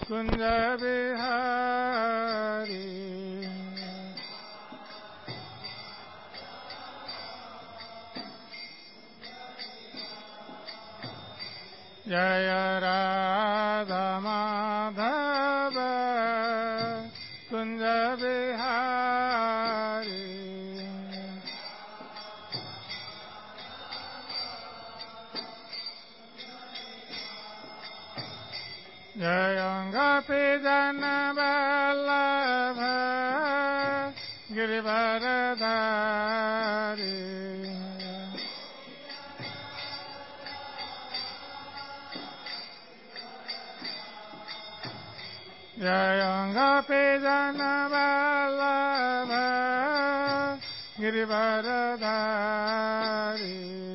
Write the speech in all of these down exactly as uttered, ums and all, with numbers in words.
कुंज बिहारी जय राधा माधव कुंज बिहारी जय गोपी जन वल्लभ गिरिवरधारी जय गोपी जन वल्लभ गिरिवरधारी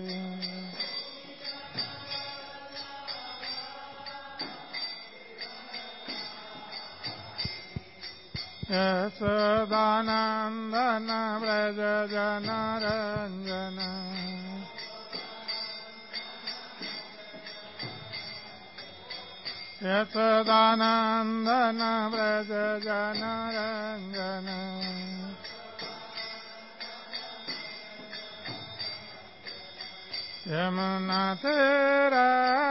यशोदानंदन व्रज जनरंजन यशोदानंदन व्रज जनरंजन यमुना तीरा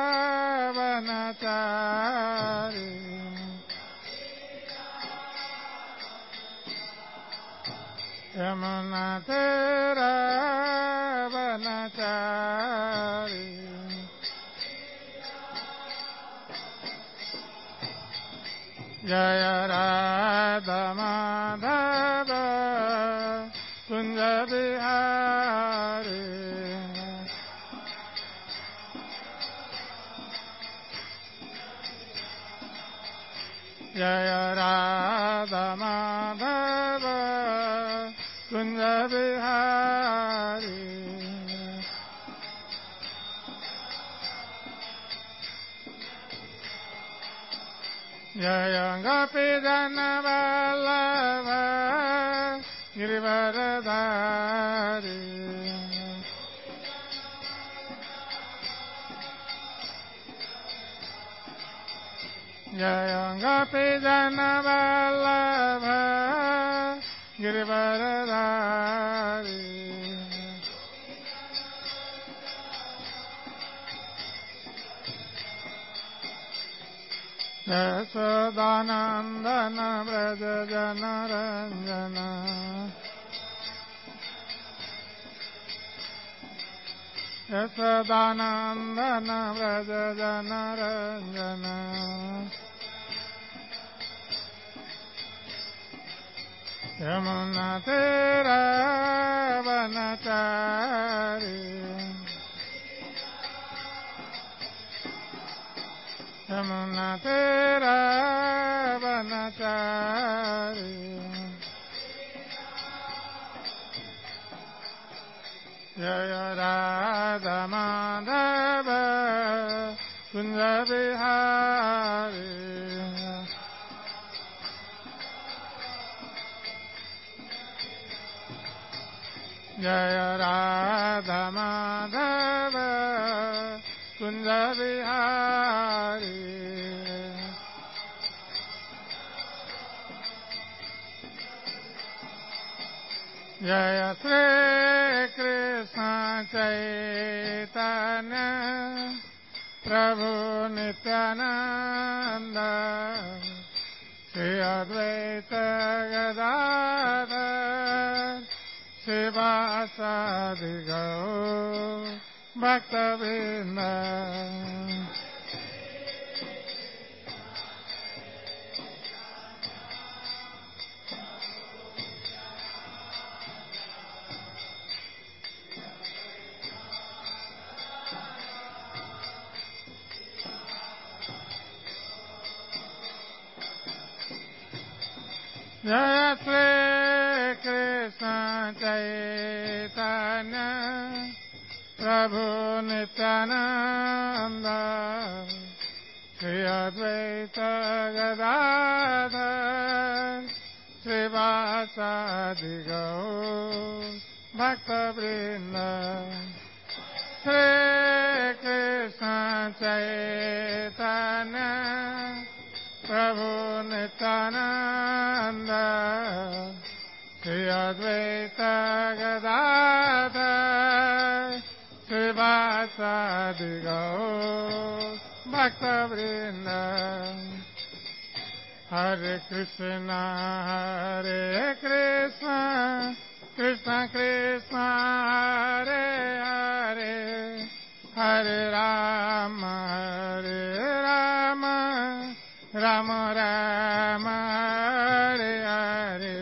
वनचारी यमुना तीरा वनचारी जय राधा माधव कुंज बिहारी जय राधा माधव कुंज बिहारी जय गोपी जन वल्लभ गिरिवरधारी जय गोपी जन वल्लभ गिरिवरधारी यशोदानंदन व्रज जनरंजन यशोदानंदन व्रज जनरंजन यमुना तीरा वनचारी यमुना तीरा वनचारी जय राधा माधव कुंज बिहारी जय राधा माधव कुंज बिहारी जय श्री कृष्ण चैतन्य प्रभु नित्यानंद श्री अद्वैत गदाधर शिवासादि गौर भक्तवृंद जय श्री कृष्ण चैतन्य प्रभु नित्यानंद श्री अद्वैत गदाधर श्रीवासादि गौर भक्तवृंद Shri Krishna Chaitanya Prabhu Nityananda, Shri Advaita Gadadhar, Srivasadi Gaur Bhakta Vrinda. Hare Krishna, Hare Krishna, Krishna Krishna, Hare Hare, Hare Rama, Hare Rama, Rama Rama, Hare Hare.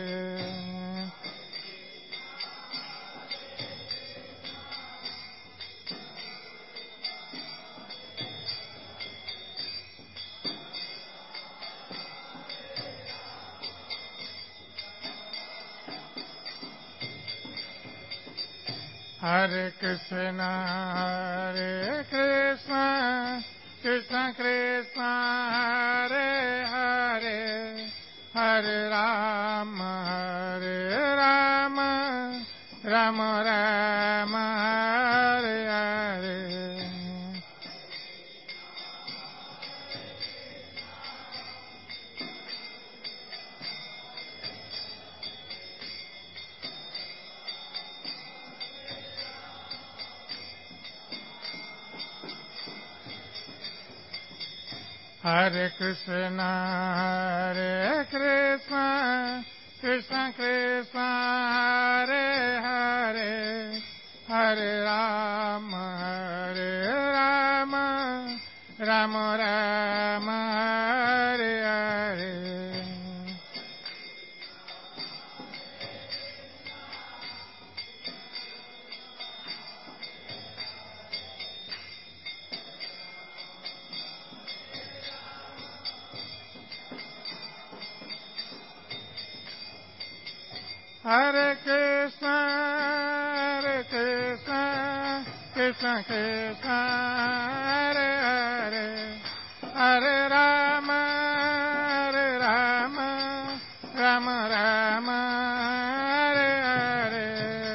Hare Krishna, Hare Krishna, Krishna Krishna, Hare Hare, Hare Rama, Hare Rama, Rama Rama, Hare Hare. Hare Krishna, Hare Krishna, Krishna Krishna, Hare Hare, Hare Rama, Hare Rama, Rama Rama, Hare Hare. Hare Krishna, Hare Krishna, Krishna Krishna, Hare Hare, Hare Rama, Hare Rama, Rama Rama, Hare Hare.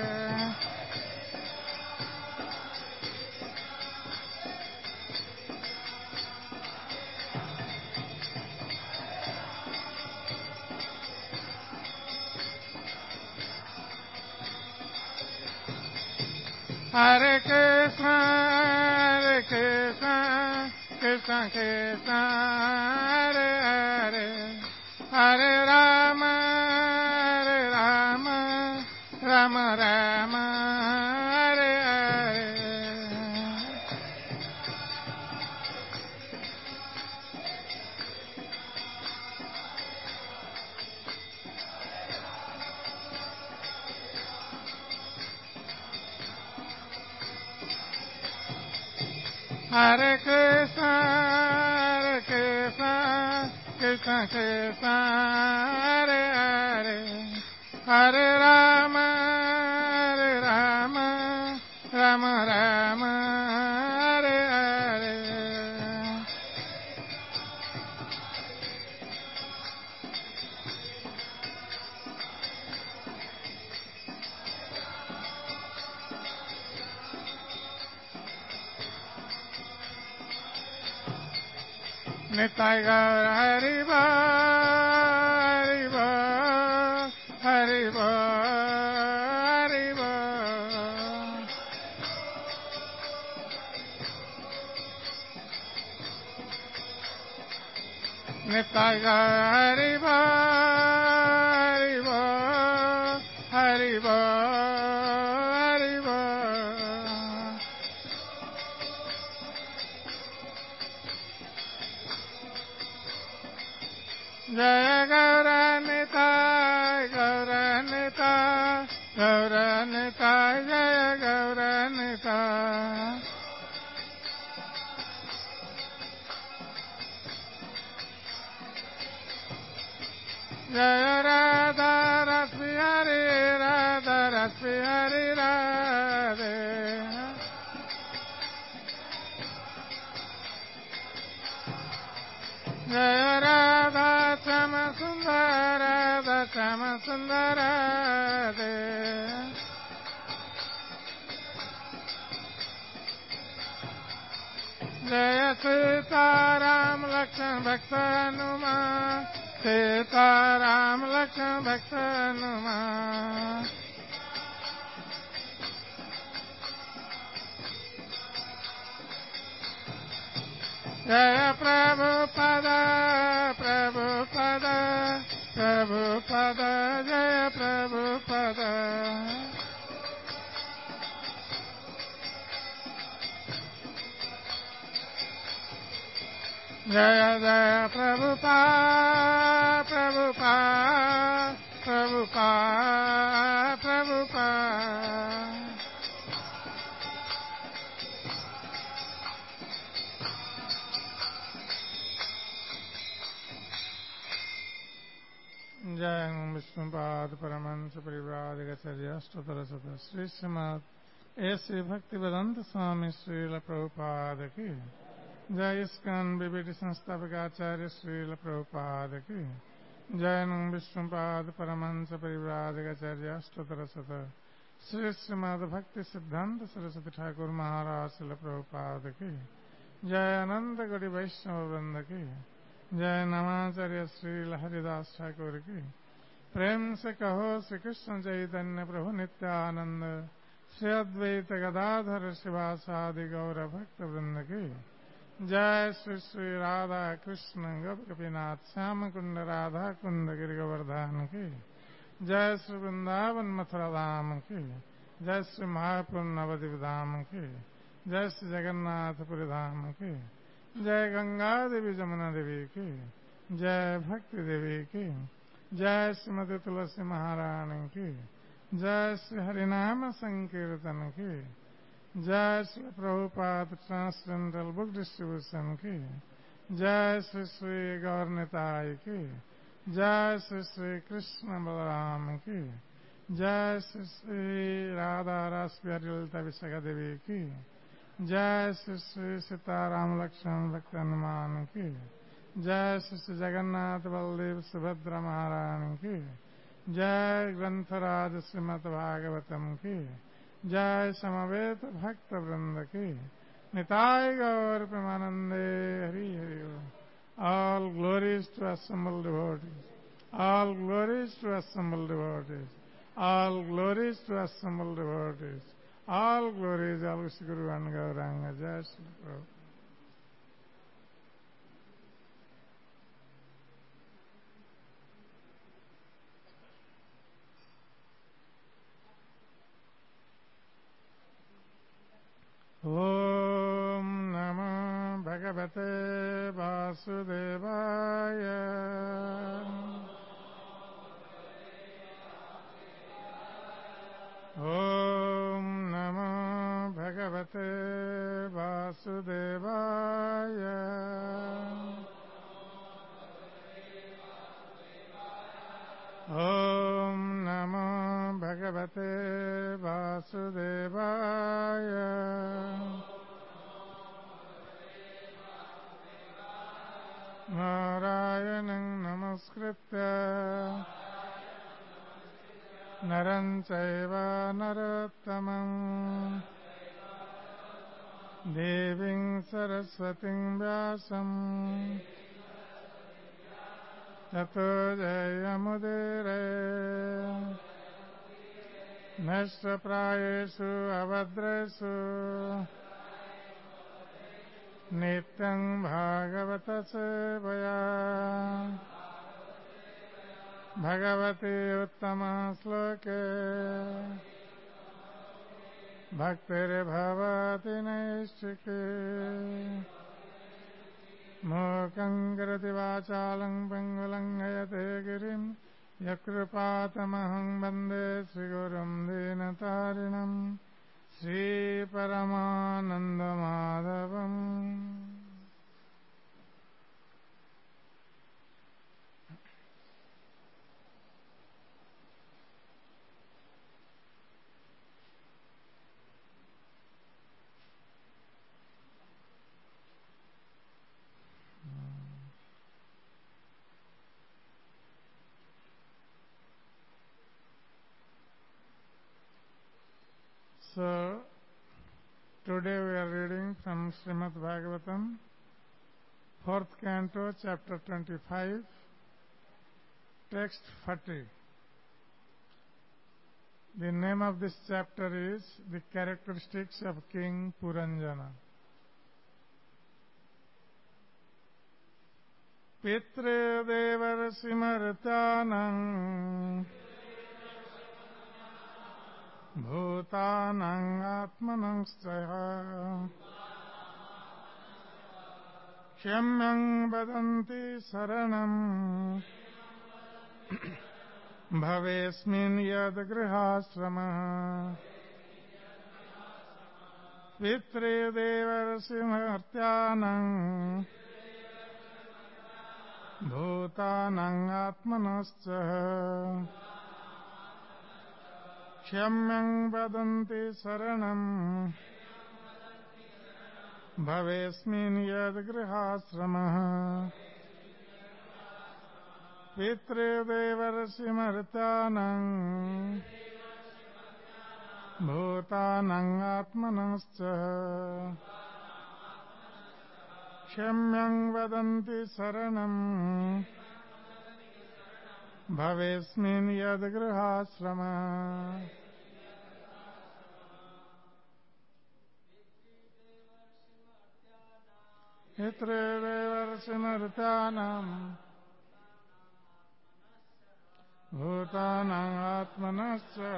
Hare Krishna, Hare Krishna, Krishna Krishna, Hare Hare, Hare Rama, Hare Rama, Rama Rama, Hare Hare. Hare Krishna, Hare Krishna, Krishna Krishna, Hare Hare, Hare Rama, Hare Rama, Rama Rama, Hare Hare. Nitai Gaur Hari Bol, Hari Bol, Hari Bol, Hari Bol. Nitai Gaur Hari Bol, Hari Bol, Hari Bol, Hari Bol. Jaya Gaura Nitai, Gaura Nitai, Gaura Nitai, Jaya Gaura Nitai. Jaya Radha Rasmi Hari, Radha Rasmi Hari Radhe. Jaya Radha Shama Sundara, Radha Shama Sundara De. Jaya Sita Ram Lakshmana Lakshman भक्त हनुमान सीता राम लक्ष्मण भक्त हनुमान जय प्रभुपद प्रभुपद प्रभुपद जय प्रभुपद जय जय प्रभुपा प्रभुपा प्रभुपा प्रभुपा जय विष्णुपाद परमहंस परिव्राजकाचार्याष्टोत्तर शत श्री श्रीमद ऐसे भक्ति वेदांत स्वामी श्रील प्रभुपाद की जय इस्कॉन बीबीटी संस्थापक आचार्य श्रील प्रभुपाद की जय विष्णुपाद परमहंस परिव्राजकाचार्याष्टोत्तर शत श्री श्रीमद भक्ति सिद्धांत सरस्वती ठाकुर महाराज श्रील प्रभुपाद की जय अनंत गौरी वैष्णव वृंद की जय नमाचार्य श्री हरिदास ठाकुर की प्रेम से कहो श्री कृष्ण चैतन्य प्रभु नित्यानंद श्री अद्वैत गदाधर शिवासादि गौर भक्त वृंद की जय श्री श्री राधा कृष्ण गोपीनाथ श्याम कुंड राधा कुंड गिरि गोवर्धन की जय श्री वृंदावन मथुरा धाम की जय श्री महापुर नवद्वीप धाम की जय श्री जगन्नाथपुरी धाम की जय गंगा देवी जमुना देवी की जय भक्ति देवी की जय श्रीमती तुलसी महारानी की जय श्री हरिनाम संकीर्तन की जय Shri Prabhupada transcendental book distribution की जय श्री श्री गौरनिताई की जय श्री श्री कृष्ण बलराम की जय श्री श्री राधा रासबिहारी ललिता विशाखा देवी की जय श्री श्री सीताराम लक्ष्मण भक्त हनुमान की जय श्री श्री जगन्नाथ बलदेव सुभद्रा महारानी की जय ग्रंथराज श्रीमद भागवतम की जय समवेत भक्त वृंद की निताय गौर प्रेमानंदे Hari Hari all glories to assembled devotees all glories to assembled devotees all glories to assembled devotees all glories all Shri Guru and Gauranga Jai Shri Prabhupada. Om Namo Bhagavate Vasudevaya Om Namo Bhagavate Vasudevaya Om Namo Bhagavate Vasudevaya Narayanam Namaskritya Naram Chaiva Narottamam Devim Saraswatim Vyasam Tato Jayamudire Nashtra Prayesu Avadresu Nityam Bhagavata Sevaya Bhagavati Uttama Sloke Bhaktir Bhavati Naishchike Mukhaṁ karati vācālaṁ pangulam hayate girim yakrupātamaham bande Sri Gurum Dīnatarinam Sri Paramananda Madhavam. So, today we are reading from Srimad Bhagavatam, fourth canto, chapter twenty-five, text forty. The name of this chapter is The Characteristics of King Puranjana. Pitre devarsimartanam bhutanam atmanamscha Kshamyam vadanti saranam Bhavesmin yad grihasrama Pitre devarsimartanam Bhutanam atmanascha Kshamyam vadanti saranam Bhavesmin yad grihasrama Pitre devarsimartanam Bhutanam atmanascha Kshamyam vadanti saranam Bhavesmin yad grihasrama Pitre devarsimartanam Bhutanam atmanascha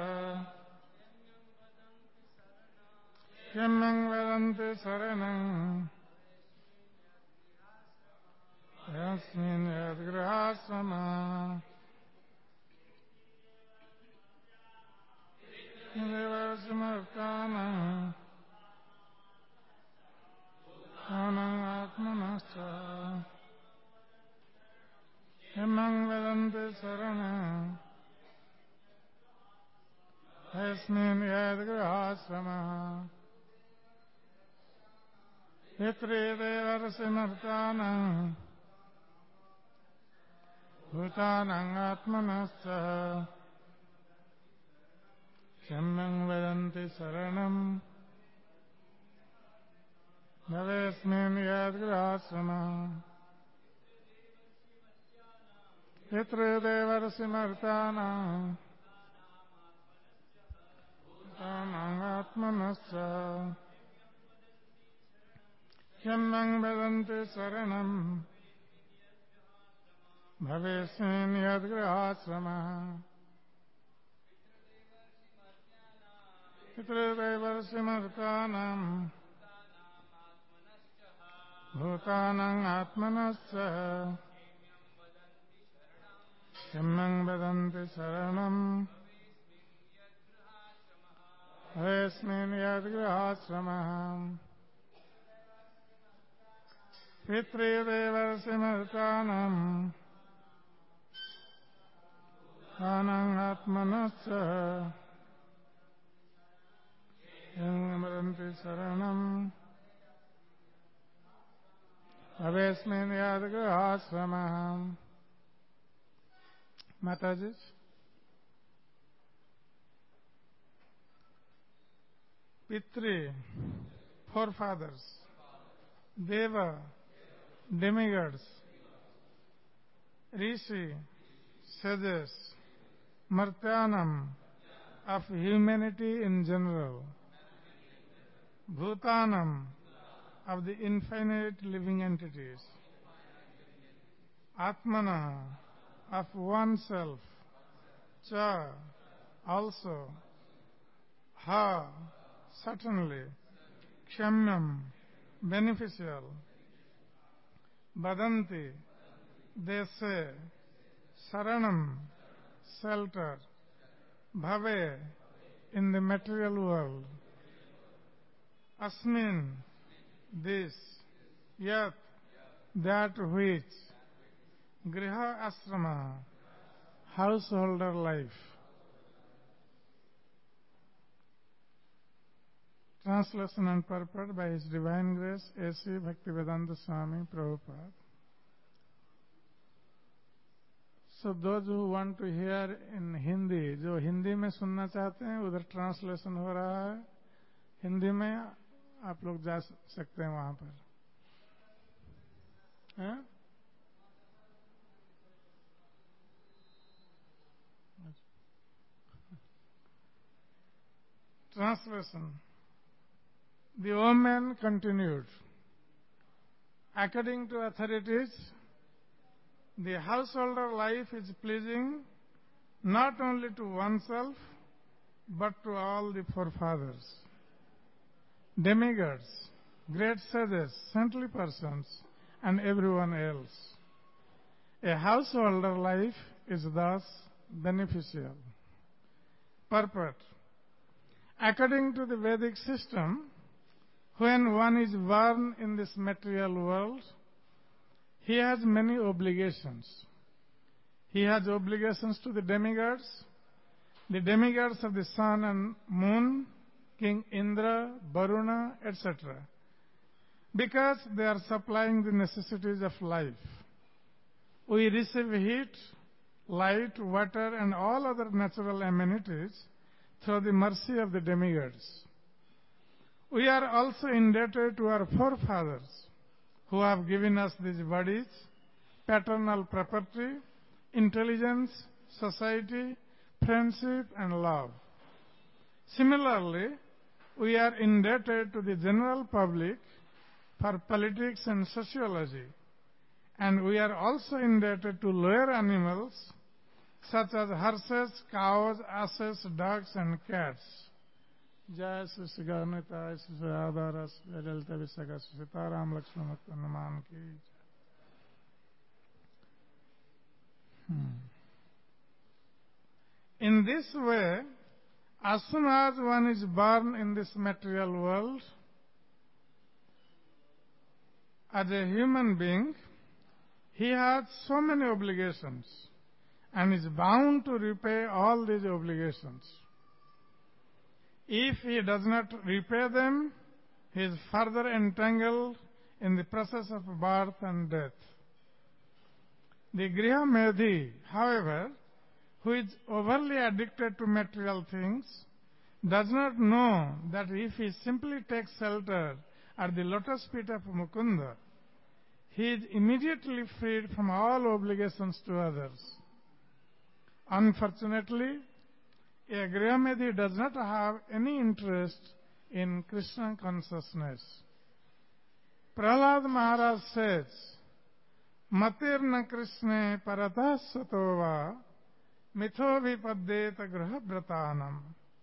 Kshamyam vadanti saranam Yasmin yad grihasrama devarsimartanam Bhutanam atmanascha Kshamyam vadanti saranam Yasmin yad grihasrama Pitre devarsimartanam Bhutanam atmanascha Kshamyam vadanti saranam Bhavesmin yad grihasrama Pitre devarsimartanam Bhutanam atmanascha Kshamyam vadanti saranam Bhavesmin yad grihasrama Pitre devarsimartanam Bhutanam atmanascha Kshamyam vadanti saranam Bhavesmin yad grihasrama Pitre devarsimartanam Bhutanam atmanascha Kshamyam vadanti saranam Bhavesmin yad grihasrama. Mataji, Pitri, forefathers, Deva, demigods, Rishi, sages, Martyanam, of humanity in general, Bhutanam, of the infinite living entities, Atmana, of oneself, Cha, also, Ha, certainly, Kshamyam, beneficial, Badanti, they say, Saranam, shelter, Bhave, in the material world, Asmin, this, Yat, that which, Griha Asrama, householder life. Translation and purport by His Divine Grace, A C Bhaktivedanta Swami Prabhupada. So those who want to hear in Hindi, जो हिंदी में सुनना चाहते हैं उधर translation हो रहा है, हिंदी में आप लोग जा सकते हैं वहां पर. Huh? Translation. The woman continued, according to authorities, the householder life is pleasing not only to oneself but to all the forefathers, demigods, great sages, saintly persons, and everyone else. A householder life is thus beneficial. Purport. According to the Vedic system, when one is born in this material world, he has many obligations. He has obligations to the demigods, the demigods of the sun and moon, King Indra, Varuna, et cetera, because they are supplying the necessities of life. We receive heat, light, water, and all other natural amenities through the mercy of the demigods. We are also indebted to our forefathers who have given us these bodies, paternal property, intelligence, society, friendship, and love. Similarly, we are indebted to the general public for politics and sociology, and we are also indebted to lower animals such as horses, cows, asses, dogs, and cats. Jai Sri Ganetai Sri Adharas Vedalta Visaka Sitaram Lakshman Hanuman ki. In this way, as soon as one is born in this material world, as a human being, he has so many obligations and is bound to repay all these obligations. If he does not repay them, he is further entangled in the process of birth and death. The Grihamedhi, however, who is overly addicted to material things, does not know that if he simply takes shelter at the lotus feet of Mukunda, he is immediately freed from all obligations to others. Unfortunately, a Grihamedhi does not have any interest in Krishna consciousness. Prahlad Maharaj says, Matirna Krishna Paratah Satova Mitho Vipaddeta Grihabratanam.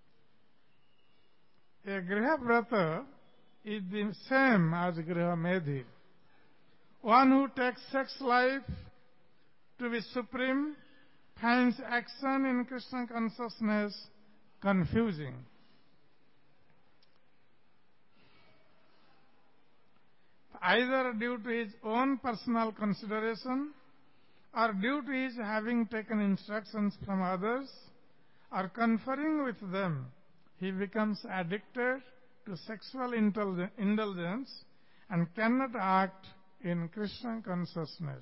A Grihabrata is the same as Grihamedhi. One who takes sex life to be supreme finds action in Krishna consciousness confusing. Either due to his own personal consideration or due to his having taken instructions from others or conferring with them, he becomes addicted to sexual indulgence and cannot act in Krishna consciousness.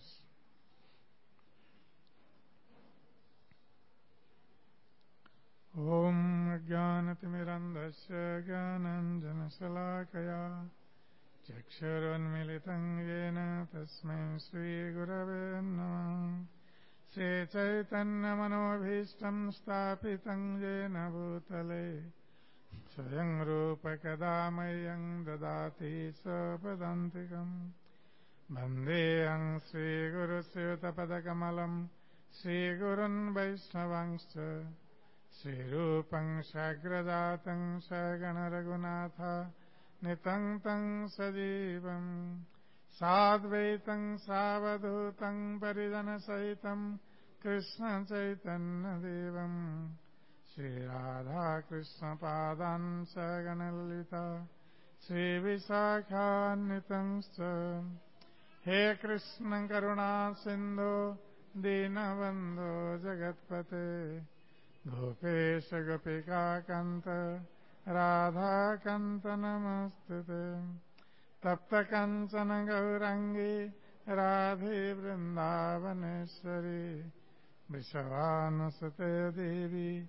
Om Jnanatimirandasya Jnananjanasalakaya Chakshurunmilitam Yena Tasmai Sri Gurave Namah Sri Chaitanya Manobhishtam Stapitam Yena Bhutale Swayam Rupa Kadamayam Dadati Sapadantikam Bandeyam Sri Guru Sivatapadakamalam Sri Gurun Vaishnavangscha Sri Rupam Shagrajatam Sagana Raghunatha Nitam Tam Sajivam Sadvaitam Savadhutam Parijana Sahitam Krishna Chaitanya Devam Sri Radha Krishna Padan Sagana Lalita Sri Visakha Nitamscha He Krishna Karuna Sindhu Dinabandhu Jagatpate Gopesha Gopika Kanta Radha Kanta Namastute Tapta Kanchana Gaurangi Radhe Vrindavaneshwari Vrishavanusate Devi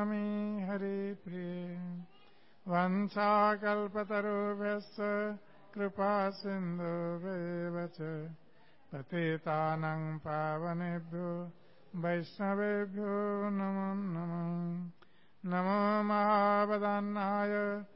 Pranamami Hari Priye Vancha Kalpatarubhyasya कृपा सिन्धुभ्येव च पतितानां पावनेभ्यो वैष्णवेभ्यो नमो नमः। नमो महावदान्नाय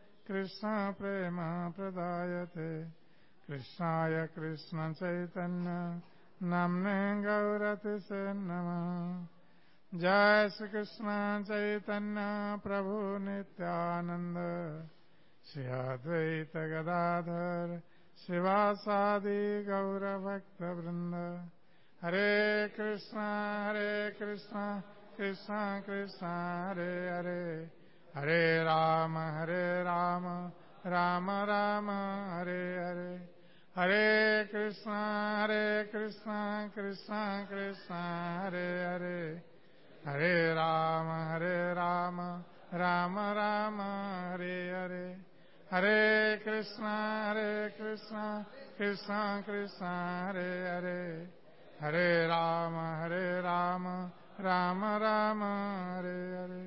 कृष्णप्रेमप्रदायते कृष्णाय कृष्णचैतन्य नाम्ने गौरतिसे नमः। जय श्री कृष्ण चैतन्य प्रभु नित्यानंद श्री अद्वैत गदाधर शिवासादि गौरभक्तवृंद। हरे कृष्ण हरे कृष्ण कृष्ण कृष्ण हरे हरे हरे राम हरे राम राम राम हरे हरे। हरे कृष्ण हरे कृष्ण कृष्ण कृष्ण हरे हरे हरे राम हरे राम राम राम हरे हरे। हरे कृष्ण हरे कृष्ण कृष्ण कृष्ण हरे हरे हरे राम हरे Ram Ram Ram Hare Hare.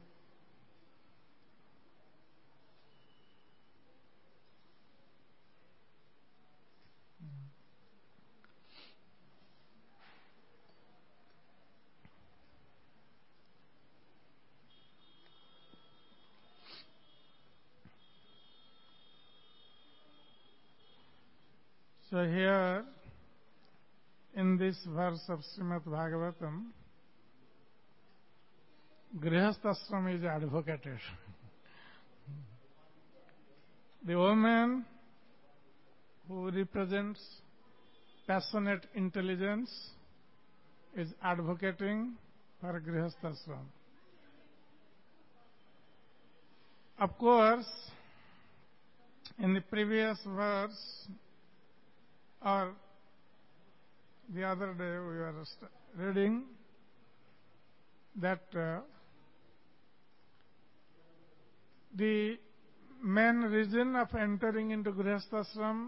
So here, in this verse of Srimad Bhagavatam, Grihasthashram is advocated. The woman who represents passionate intelligence is advocating for Grihasthashram. Of course, in the previous verse, or the other day we were reading that uh, the main reason of entering into Grihasthashram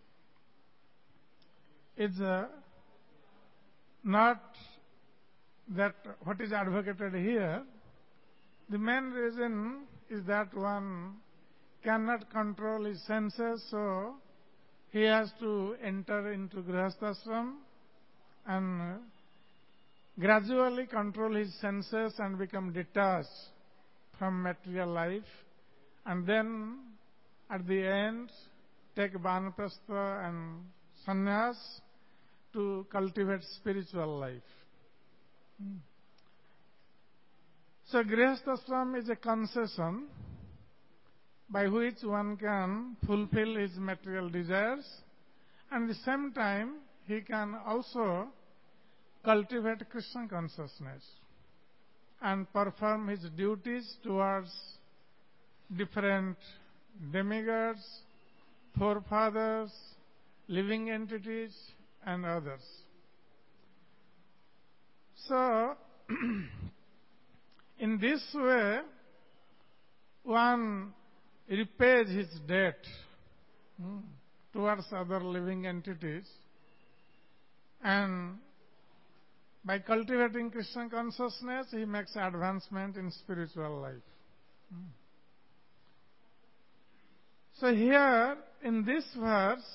is uh, not that what is advocated here. The main reason is that one cannot control his senses, so he has to enter into Grihasthashram and gradually control his senses and become detached from material life, and then at the end take Vanaprastha and sannyas to cultivate spiritual life. Hmm. So Grihasthashram is a concession by which one can fulfill his material desires, and at the same time he can also cultivate Krishna consciousness and perform his duties towards different demigods, forefathers, living entities, and others. So, in this way, one repays his debt hmm, towards other living entities, and by cultivating Krishna consciousness, he makes advancement in spiritual life. Hmm. So here, in this verse,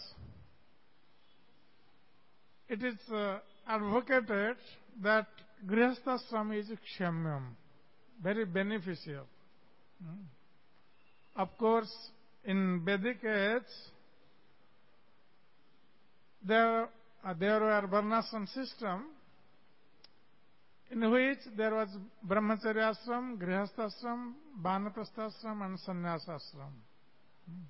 it is uh, advocated that Grihasthashram is kshamyam, very beneficial. Hmm. Of course, in Vedic age, there, uh, there were varnashram system in which there was brahmacharya ashram, grihasthashram, vanaprasthashram and sannyasashram. Hmm.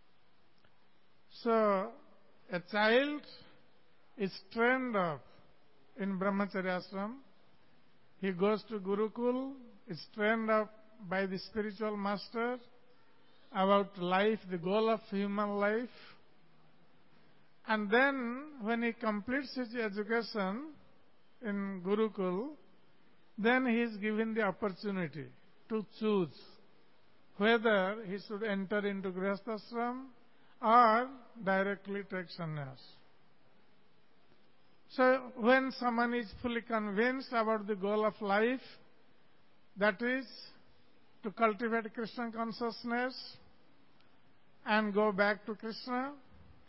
So, a child is trained up in brahmacharya ashram. He goes to Gurukul, is trained up by the spiritual master about life, the goal of human life. And then, when he completes his education in Gurukul, then he is given the opportunity to choose whether he should enter into Grihasthashram or directly take sannyas. So, when someone is fully convinced about the goal of life, that is to cultivate Krishna consciousness and go back to Krishna,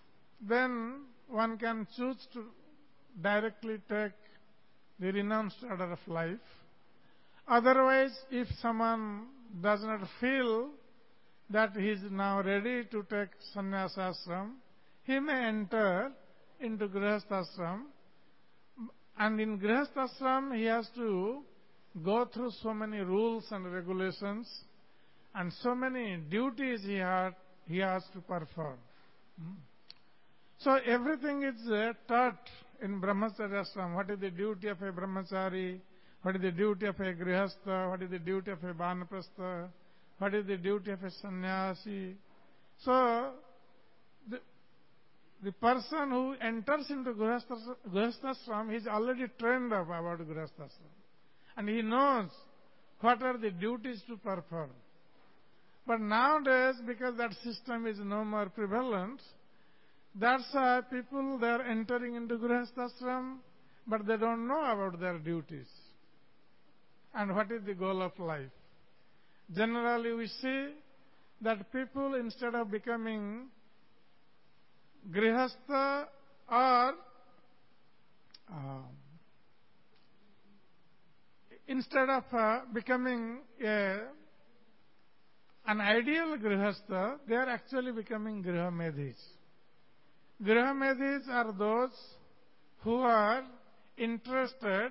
then one can choose to directly take the renounced order of life. Otherwise, if someone does not feel that he is now ready to take sannyas ashram, he may enter into grihastha ashram, and in grihastha ashram he has to go through so many rules and regulations and so many duties he, had, he has to perform. So everything is uh, taught in brahmacharya ashram. What is the duty of a brahmachari? What is the duty of a grihastha? What is the duty of a vanaprastha? What is the duty of a sannyasi? So, the, the person who enters into grihasthashram, he is already trained up about grihasthashram. And he knows what are the duties to perform. But nowadays, because that system is no more prevalent, that's why people, they are entering into grihasthashram, but they don't know about their duties. And what is the goal of life? Generally, we see that people, instead of becoming grihastha or uh, instead of uh, becoming a, an ideal grihastha, they are actually becoming grihamedhis. Grihamedhis are those who are interested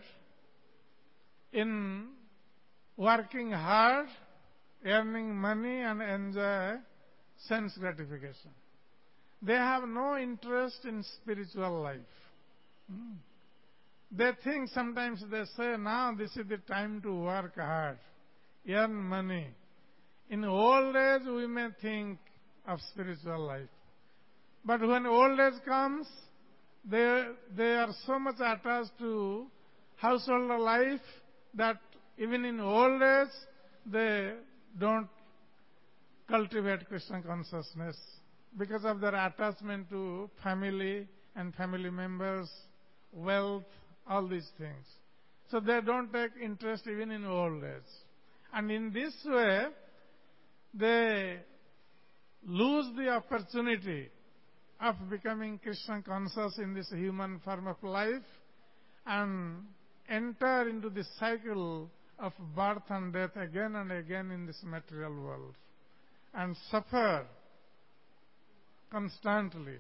in working hard, earning money, and enjoy sense gratification. They have no interest in spiritual life. Hmm. They think, sometimes they say, now this is the time to work hard, earn money. In old age, we may think of spiritual life. But when old age comes, they, they are so much attached to household life that even in old age, they don't cultivate Krishna consciousness because of their attachment to family and family members, wealth, all these things. So they don't take interest even in old age. And in this way, they lose the opportunity of becoming Krishna conscious in this human form of life and enter into the cycle of birth and death again and again in this material world and suffer constantly.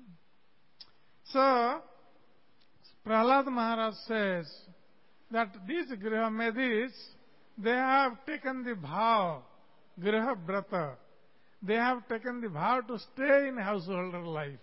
So, Prahlad Maharaj says that these Grihamedhis, they have taken the vow, Griha Brata, they have taken the vow to stay in householder life.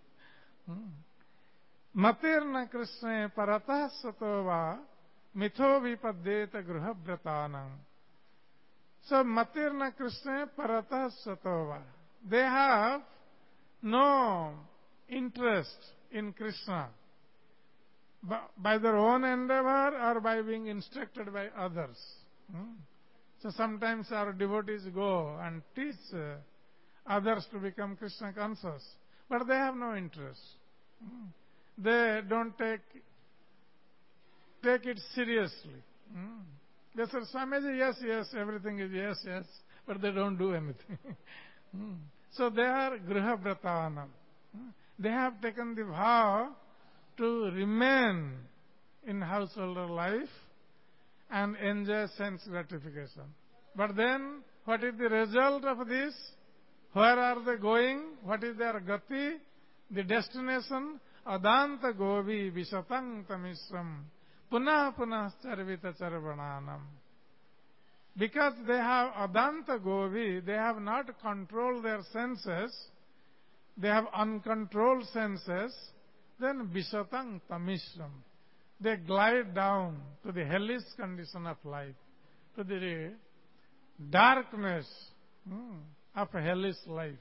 Matirna Krishna Paratah Satova Mitho Vipaddeta Griha Bratanam. So, Matirna Krishna Paratah Satova. They have no interest in Krishna by their own endeavor or by being instructed by others. Hmm? So sometimes our devotees go and teach uh, others to become Krishna conscious, but they have no interest. Hmm? They don't take take it seriously. Hmm? They say, Swamiji, yes, yes, everything is yes, yes, but they don't do anything. hmm? So they are Griha Bratanam. Hmm? They have taken the vow to remain in householder life and enjoy sense gratification. But then, what is the result of this? Where are they going? What is their gati? The destination? Adanta govi visatang tamisram punah punah charvita charvananam. Because they have adanta govi, they have not controlled their senses, they have uncontrolled senses, then visatang tamishram. They glide down to the hellish condition of life, to the darkness hmm, of a hellish life.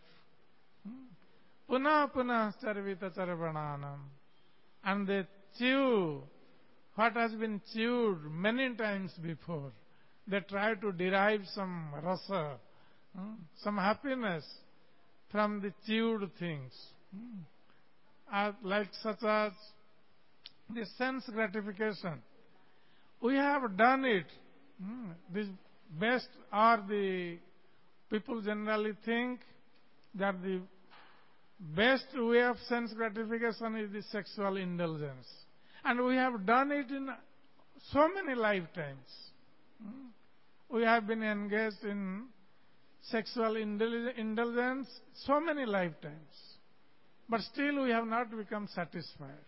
Punah punah charvita charvananam. And they chew what has been chewed many times before. They try to derive some rasa, hmm, some happiness from the chewed things. Hmm. Uh, like such as the sense gratification. We have done it. Hmm. This best, or the people generally think that the best way of sense gratification is the sexual indulgence. And we have done it in so many lifetimes. We have been engaged in sexual indulgence so many lifetimes. But still we have not become satisfied.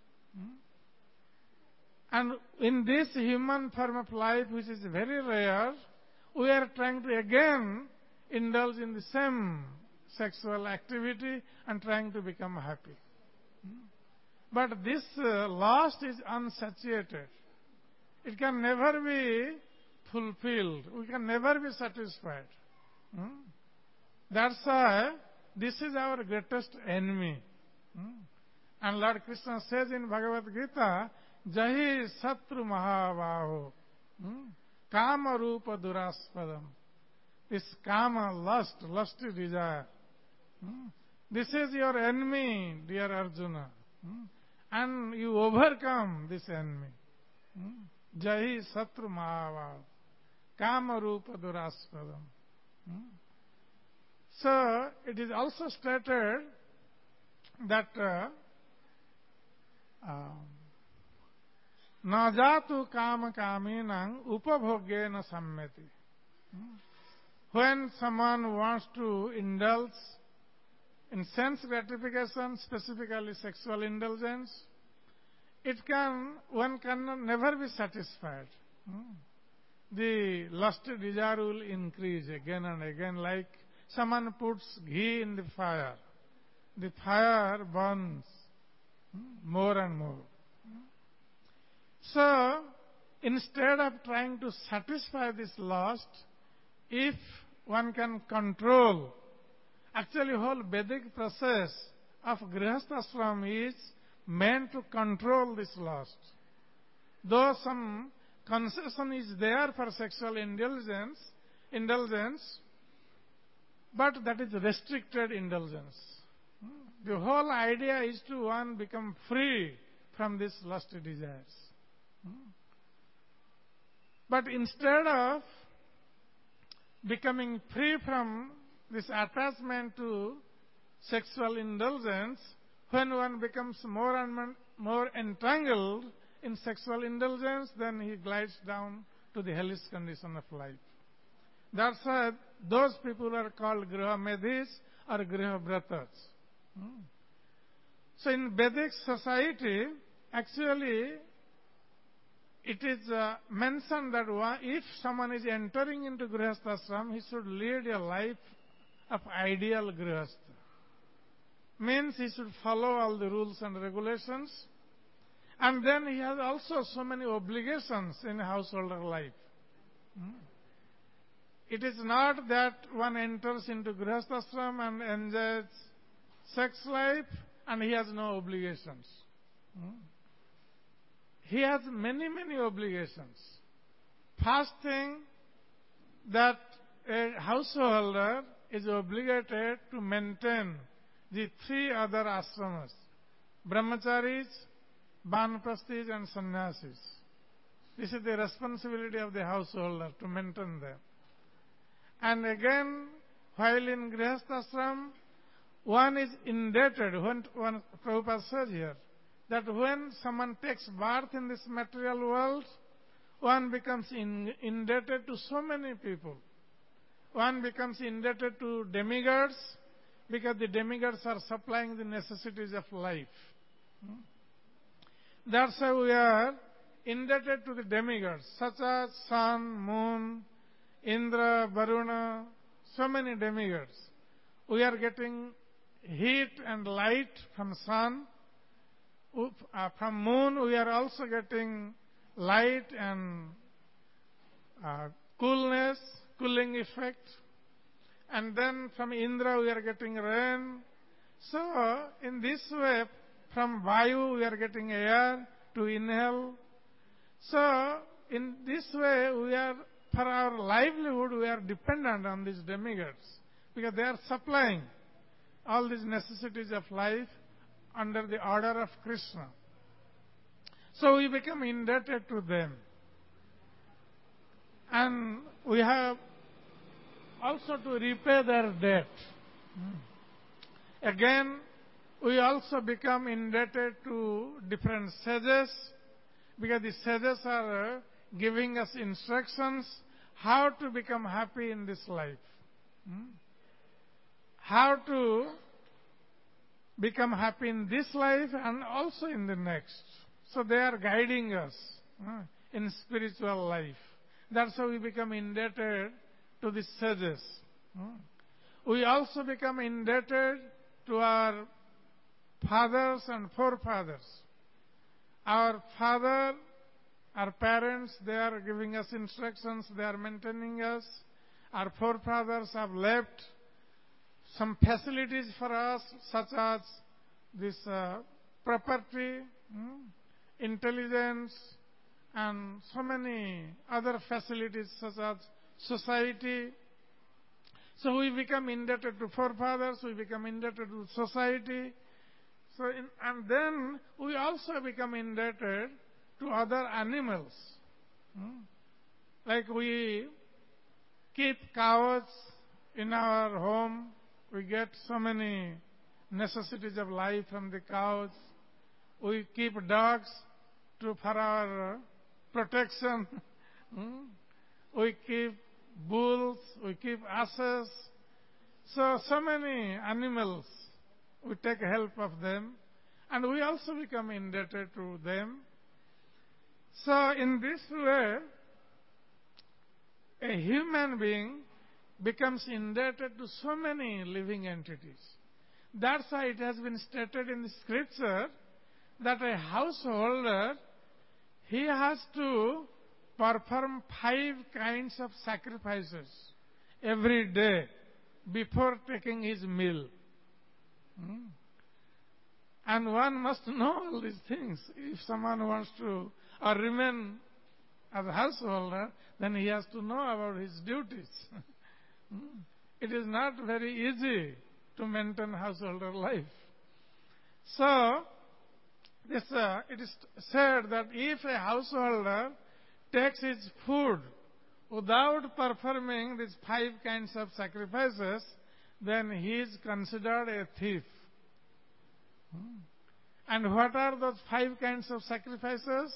And in this human form of life, which is very rare, we are trying to again indulge in the same sexual activity and trying to become happy. But this uh, lust is unsatiated. It can never be fulfilled. We can never be satisfied. Hmm? That's why this is our greatest enemy. Hmm? And Lord Krishna says in Bhagavad Gita, Jahi Satru Mahavaho, hmm? Kama Rupa Duraspadam. This Kama, lust, lusty desire. Hmm? This is your enemy, dear Arjuna. Hmm? And you overcome this enemy. Hmm? Jahi Satru Mahavaho, Kama Rupa Duraspadam. Hmm? So, it is also stated that uh, uh, Najatu kama kaminang upabhogyena sammeti. When someone wants to indulge in sense gratification, specifically sexual indulgence, it can, one can never be satisfied. The lusty desire will increase again and again, like someone puts ghee in the fire. The fire burns more and more. So, instead of trying to satisfy this lust, if one can control, actually whole Vedic process of Grihasthashram is meant to control this lust. Though some concession is there for sexual indulgence, indulgence, but that is restricted indulgence. The whole idea is to one become free from these lusty desires. But instead of becoming free from this attachment to sexual indulgence, when one becomes more and more entangled in sexual indulgence, then he glides down to the hellish condition of life. That's why those people are called Grihamedis or Grihabratas. Hmm. So in Vedic society, actually, it is uh, mentioned that one, if someone is entering into Grihasthashram, he should lead a life of ideal Grihastha. Means he should follow all the rules and regulations. And then he has also so many obligations in householder life. Hmm. It is not that one enters into Grihasthashram and enjoys sex life and he has no obligations. Hmm. He has many, many obligations. First thing, that a householder is obligated to maintain the three other ashramas, brahmacharis, banprasthis and sannyasis. This is the responsibility of the householder to maintain them. And again, while in Grihasthashram, one is indebted, when one, Prabhupada says here, that when someone takes birth in this material world, one becomes in, indebted to so many people. One becomes indebted to demigods, because the demigods are supplying the necessities of life. That's why we are indebted to the demigods, such as sun, moon, Indra, Varuna, so many demigods. We are getting heat and light from sun. Uh, from moon, we are also getting light and uh, coolness, cooling effect. And then from Indra, we are getting rain. So, in this way, from Vayu, we are getting air to inhale. So, in this way, we are, for our livelihood, we are dependent on these demigods, because they are supplying all these necessities of life under the order of Krishna. So we become indebted to them. And we have also to repay their debt. Again, we also become indebted to different sages, because the sages are uh, giving us instructions how to become happy in this life. Hmm? How to become happy in this life and also in the next. So they are guiding us uh, in spiritual life. That's how we become indebted to the sages. Uh. We also become indebted to our fathers and forefathers. Our father, our parents, they are giving us instructions, they are maintaining us. Our forefathers have left some facilities for us, such as this uh, property, hmm, intelligence, and so many other facilities, such as society. So we become indebted to forefathers, we become indebted to society. So in, and then we also become indebted to other animals. Hmm? Like we keep cows in our home. We get so many necessities of life from the cows. We keep dogs to, for our protection. Hmm? We keep bulls, we keep asses. So, so many animals, we take help of them. And we also become indebted to them. So, in this way, a human being becomes indebted to so many living entities. That's why it has been stated in the scripture that a householder, he has to perform five kinds of sacrifices every day before taking his meal. Hmm? And one must know all these things. If someone wants to or remain as a householder, then he has to know about his duties. It is not very easy to maintain householder life. So, this, uh, it is said that if a householder takes his food without performing these five kinds of sacrifices, then he is considered a thief. Hmm. And what are those five kinds of sacrifices?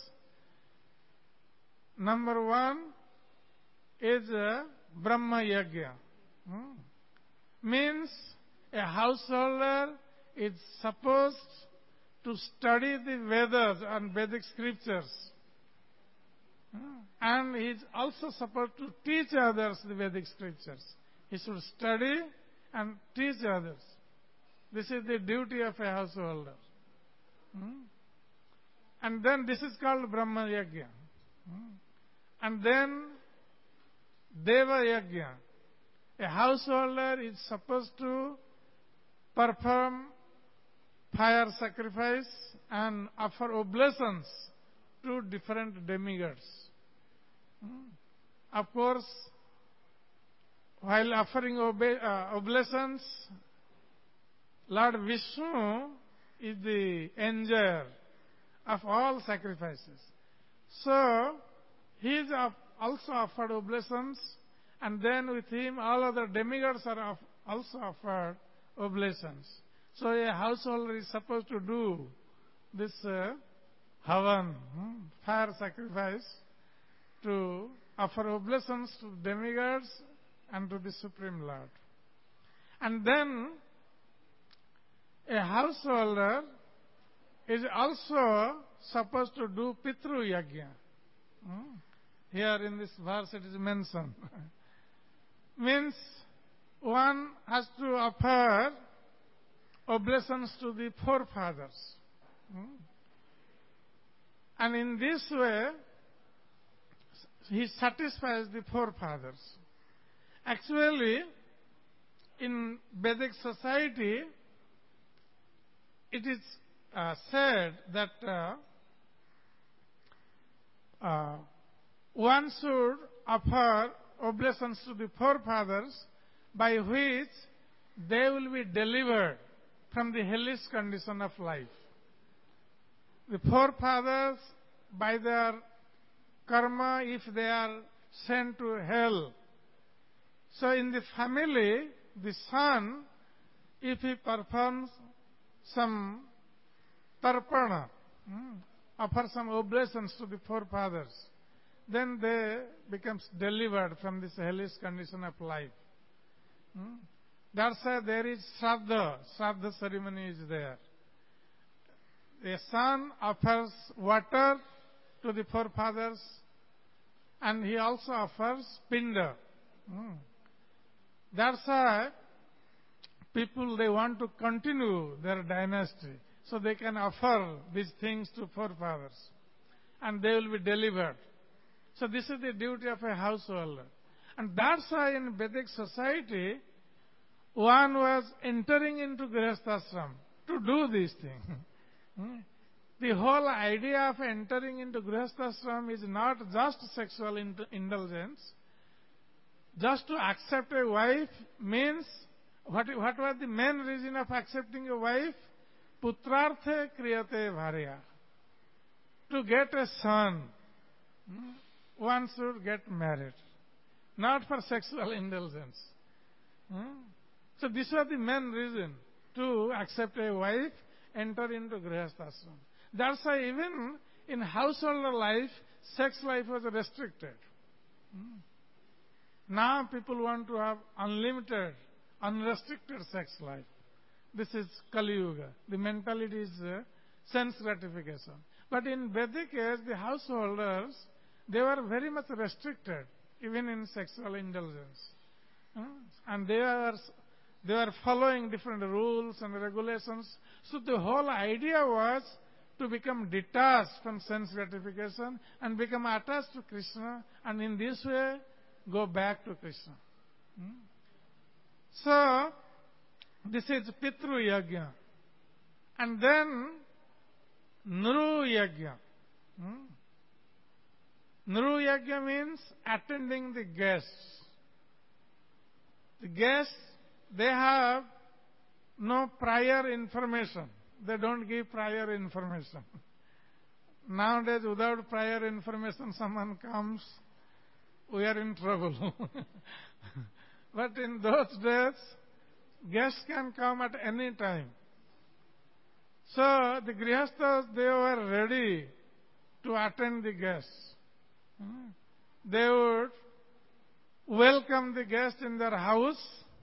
Number one is uh, Brahma Yajna. Hmm. Means a householder is supposed to study the Vedas and Vedic scriptures. Hmm. And he is also supposed to teach others the Vedic scriptures. He should study and teach others. This is the duty of a householder. Hmm. And then this is called Brahma Yajna. Hmm. And then Deva Yajna. A householder is supposed to perform fire sacrifice and offer oblations to different demigods. Hmm. Of course, while offering obe- uh, oblations, Lord Vishnu is the enjoyer of all sacrifices. So, he is also offered oblations, and then with him all other demigods are also offered oblations. So a householder is supposed to do this uh, havan, hmm, fire sacrifice, to offer oblations to demigods and to the Supreme Lord. And then a householder is also supposed to do Pitru Yajna. Hmm? Here in this verse it is mentioned. Means one has to offer oblations to the forefathers. Hmm? And in this way, he satisfies the forefathers. Actually, in Vedic society, it is uh, said that uh, uh, one should offer oblations to the forefathers by which they will be delivered from the hellish condition of life. The forefathers, by their karma, if they are sent to hell, so in the family, the son if he performs some tarpana, hmm, offer some oblations to the forefathers, then they becomes delivered from this hellish condition of life. Hmm? That's why there is Shraddha. Shraddha ceremony is there. A son offers water to the forefathers, and he also offers pinda. Hmm. That's why people, they want to continue their dynasty, so they can offer these things to forefathers, and they will be delivered. So this is the duty of a householder. And that's why in Vedic society, one was entering into Grihasthashram to do these things. The whole idea of entering into Grihasthashram is not just sexual indulgence. Just to accept a wife means, what, what was the main reason of accepting a wife? Putrarthe kriyate bharya. To get a son, one should get married, not for sexual indulgence. So this was the main reason to accept a wife, enter into Grihasthashram. That's why even in household life, sex life was restricted. Now people want to have unlimited, unrestricted sex life. This is Kali Yuga. The mentality is uh, sense gratification. But in Vedic age, the householders, they were very much restricted, even in sexual indulgence. Uh, and they are, they were following different rules and regulations. So the whole idea was to become detached from sense gratification and become attached to Krishna, and in this way, go back to Krishna. Hmm? So, this is Pitru Yajna. And then, Nru Yajna. Hmm? Nru Yajna means attending the guests. The guests, they have no prior information. They don't give prior information. Nowadays, without prior information, someone comes, we are in trouble. But in those days, guests can come at any time. So the Grihasthas, they were ready to attend the guests. They would welcome the guests in their house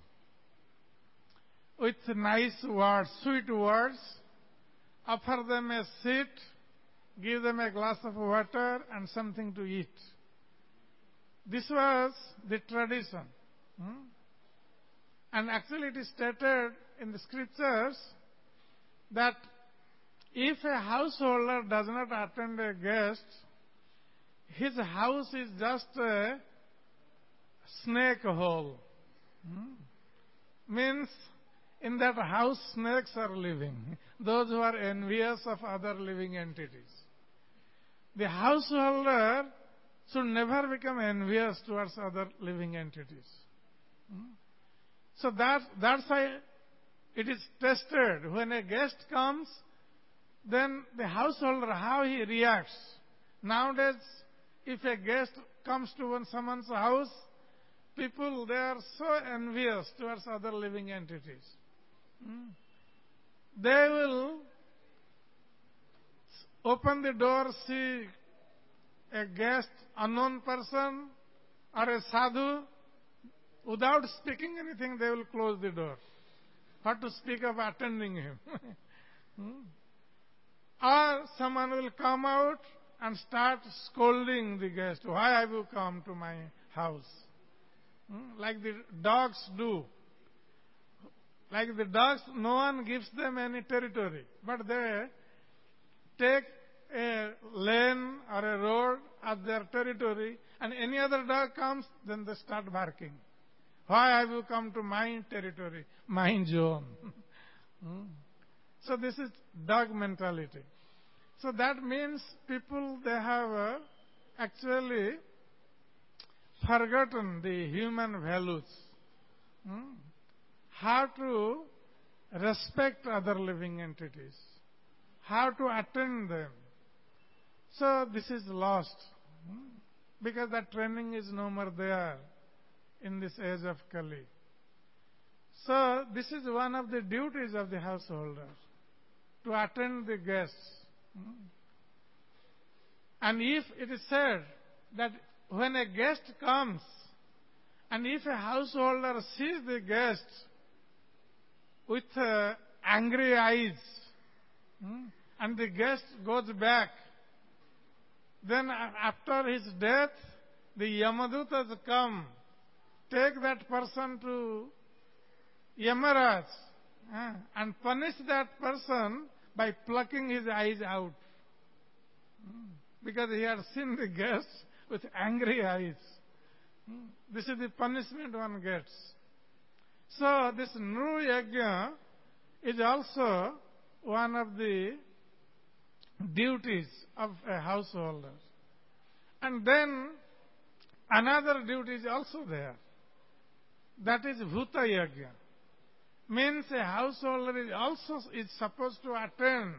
with nice words, sweet words, offer them a seat, give them a glass of water and something to eat. This was the tradition. Hmm? And actually it is stated in the scriptures that if a householder does not attend a guest, his house is just a snake hole. Hmm? Means in that house snakes are living, those who are envious of other living entities. The householder should never become envious towards other living entities. Hmm? So that, that's why it is tested. When a guest comes, then the householder, how he reacts. Nowadays, if a guest comes to someone's house, people, they are so envious towards other living entities. Hmm? They will open the door, see a guest, unknown person, or a sadhu. Without speaking anything, they will close the door. What to speak of attending him? hmm? Or someone will come out and start scolding the guest. Why have you come to my house? Hmm? Like the dogs do. Like the dogs, no one gives them any territory, but they take a lane or a road as their territory, and any other dog comes, then they start barking. Why have you come to my territory, my zone? hmm? So this is dog mentality. So that means people, they have uh, actually forgotten the human values. Hmm? How to respect other living entities. How to attend them. So this is lost. Hmm? Because that training is no more there in this age of Kali. So this is one of the duties of the householder, to attend the guests. And if it is said that when a guest comes, and if a householder sees the guest with uh, angry eyes, hmm, and the guest goes back, then after his death, the Yamadutas come, take that person to Yamaraj, uh, and punish that person by plucking his eyes out. Hmm, because he had seen the guest with angry eyes. Hmm, this is the punishment one gets. So this Nru Yajna is also one of the duties of a householder. And then another duty is also there. That is Bhuta Yajna. Means a householder is also is supposed to attend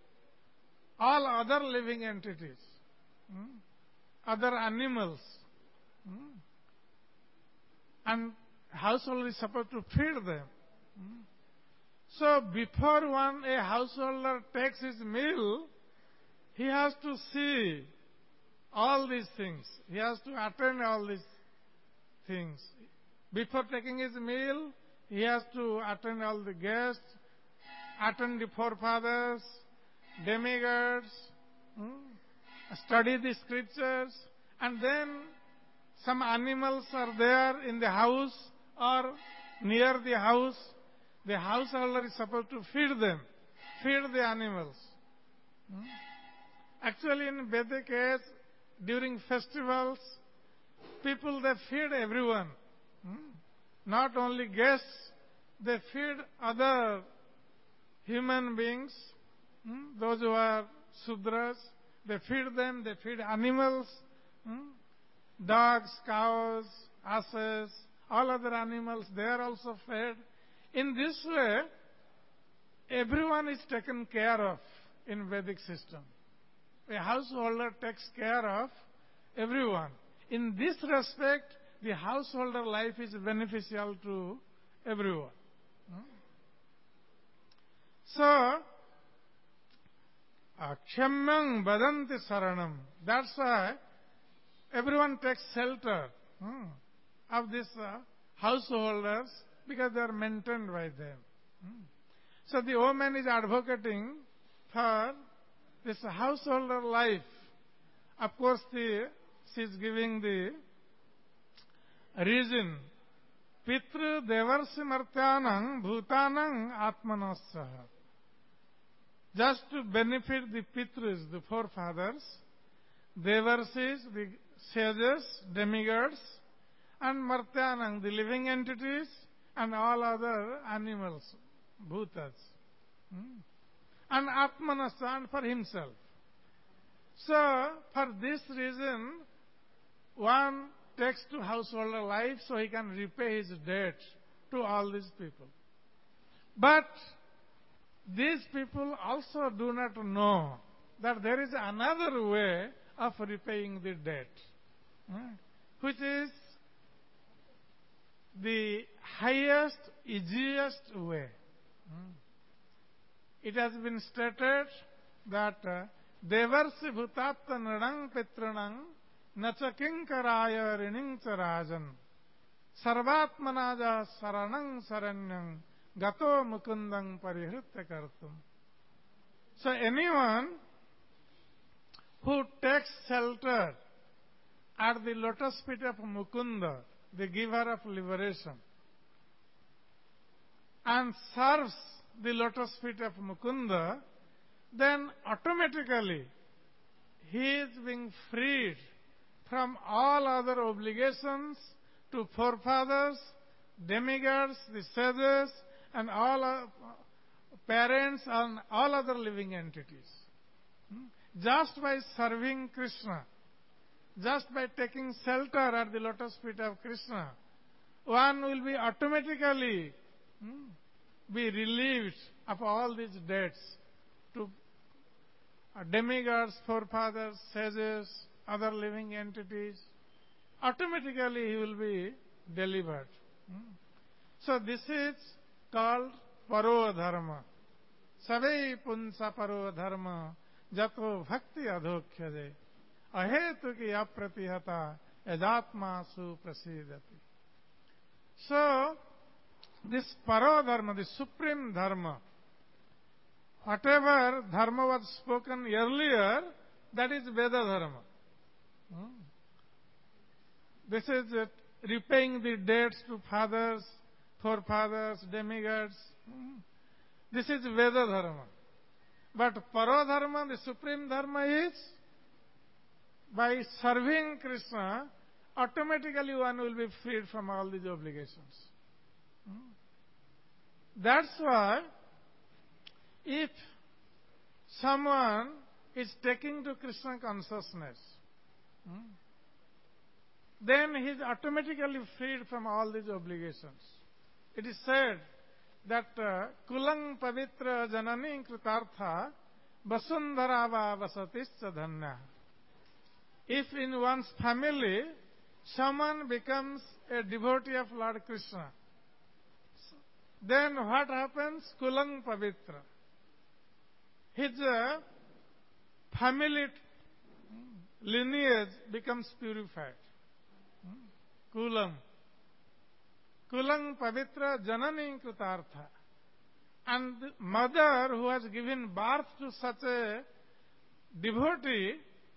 all other living entities, hmm, other animals. Hmm, and householder is supposed to feed them. Hmm. So before one, a householder takes his meal, he has to see all these things. He has to attend all these things. Before taking his meal, he has to attend all the guests, attend the forefathers, demigods, hmm, study the scriptures, and then some animals are there in the house or near the house. The householder is supposed to feed them, feed the animals. Hmm? Actually, in Vedic age, during festivals, people, they feed everyone. Hmm? Not only guests, they feed other human beings, hmm? Those who are Sudras, they feed them, they feed animals, hmm? Dogs, cows, asses, all other animals, they are also fed. In this way, everyone is taken care of in Vedic system. A householder takes care of everyone. In this respect, the householder life is beneficial to everyone. So, Akshamyam Badanti Saranam. That's why everyone takes shelter hmm, of these uh, householders, because they are maintained by them. Hmm. So the woman is advocating for this householder life. Of course, the, she is giving the reason. Pitru Devarsi Martyanang Bhutanang Atmanasaha. Just to benefit the Pitrus, the forefathers, Devarsis, the sages, demigods, and Martyanang, the living entities, and all other animals, bhutas. Hmm? And Atmanasa, and for himself. So, for this reason, one takes to householder life so he can repay his debt to all these people. But these people also do not know that there is another way of repaying the debt, hmm? which is the highest, easiest way. Hmm? It has been stated that Devarsi Bhutapta Nradang Petranang Nacha Kinkaraya Rining Charajan Sarvatmanaja Saranang Saranyang Gato Mukundang Parihritya Kartum. So anyone who takes shelter at the lotus feet of Mukunda, the giver of liberation, and serves the lotus feet of Mukunda, then automatically he is being freed from all other obligations to forefathers, demigods, the sages, and all uh, parents and all other living entities. Just by serving Krishna, just by taking shelter at the lotus feet of Krishna, one will be automatically hmm, be relieved of all these debts to demigods, forefathers, sages, other living entities. Automatically he will be delivered. So this is called paro dharma. Savai punsa paro dharma jato bhakti adhokyade ahetuki apratihata yajatma su prasidati. So this paro dharma, the supreme dharma, whatever dharma was spoken earlier, that is Veda dharma. Hmm? This is uh, repaying the debts to fathers, forefathers, demigods. Hmm? This is Veda dharma. But Paro dharma, the supreme dharma, is by serving Krishna, automatically one will be freed from all these obligations. Hmm? That's why if someone is taking to Krishna consciousness, hmm, then he is automatically freed from all these obligations. It is said that uh, kulang pavitra janani kritartha vasundhara va vasatischa dhanya. If in one's family someone becomes a devotee of Lord Krishna, then what happens? Kulang pavitra. His uh, family lineage becomes purified. Kulam. Kulang pavitra janani kritartha. And the mother who has given birth to such a devotee,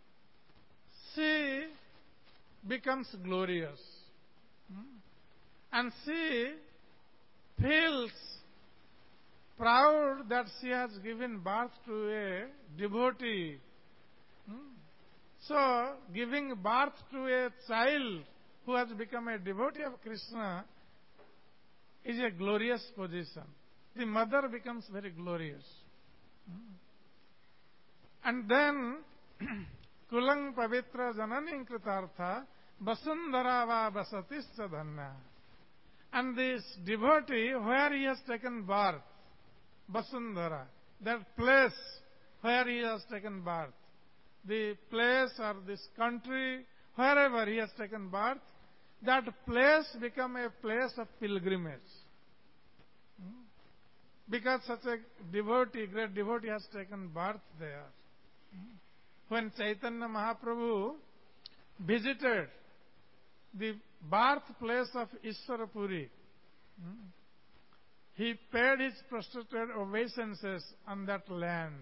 she becomes glorious. And she feels proud that she has given birth to a devotee. So, giving birth to a child who has become a devotee of Krishna is a glorious position. The mother becomes very glorious. And then, kulang pavitra janani kritartha vasundhara va vasatischa dhanya. And this devotee, where he has taken birth, Vasundhara, that place where he has taken birth, the place or this country, wherever he has taken birth, that place become a place of pilgrimage. Because such a devotee, great devotee has taken birth there. When Chaitanya Mahaprabhu visited the birthplace of Ishwarapuri, he paid his prostrated obeisances on that land.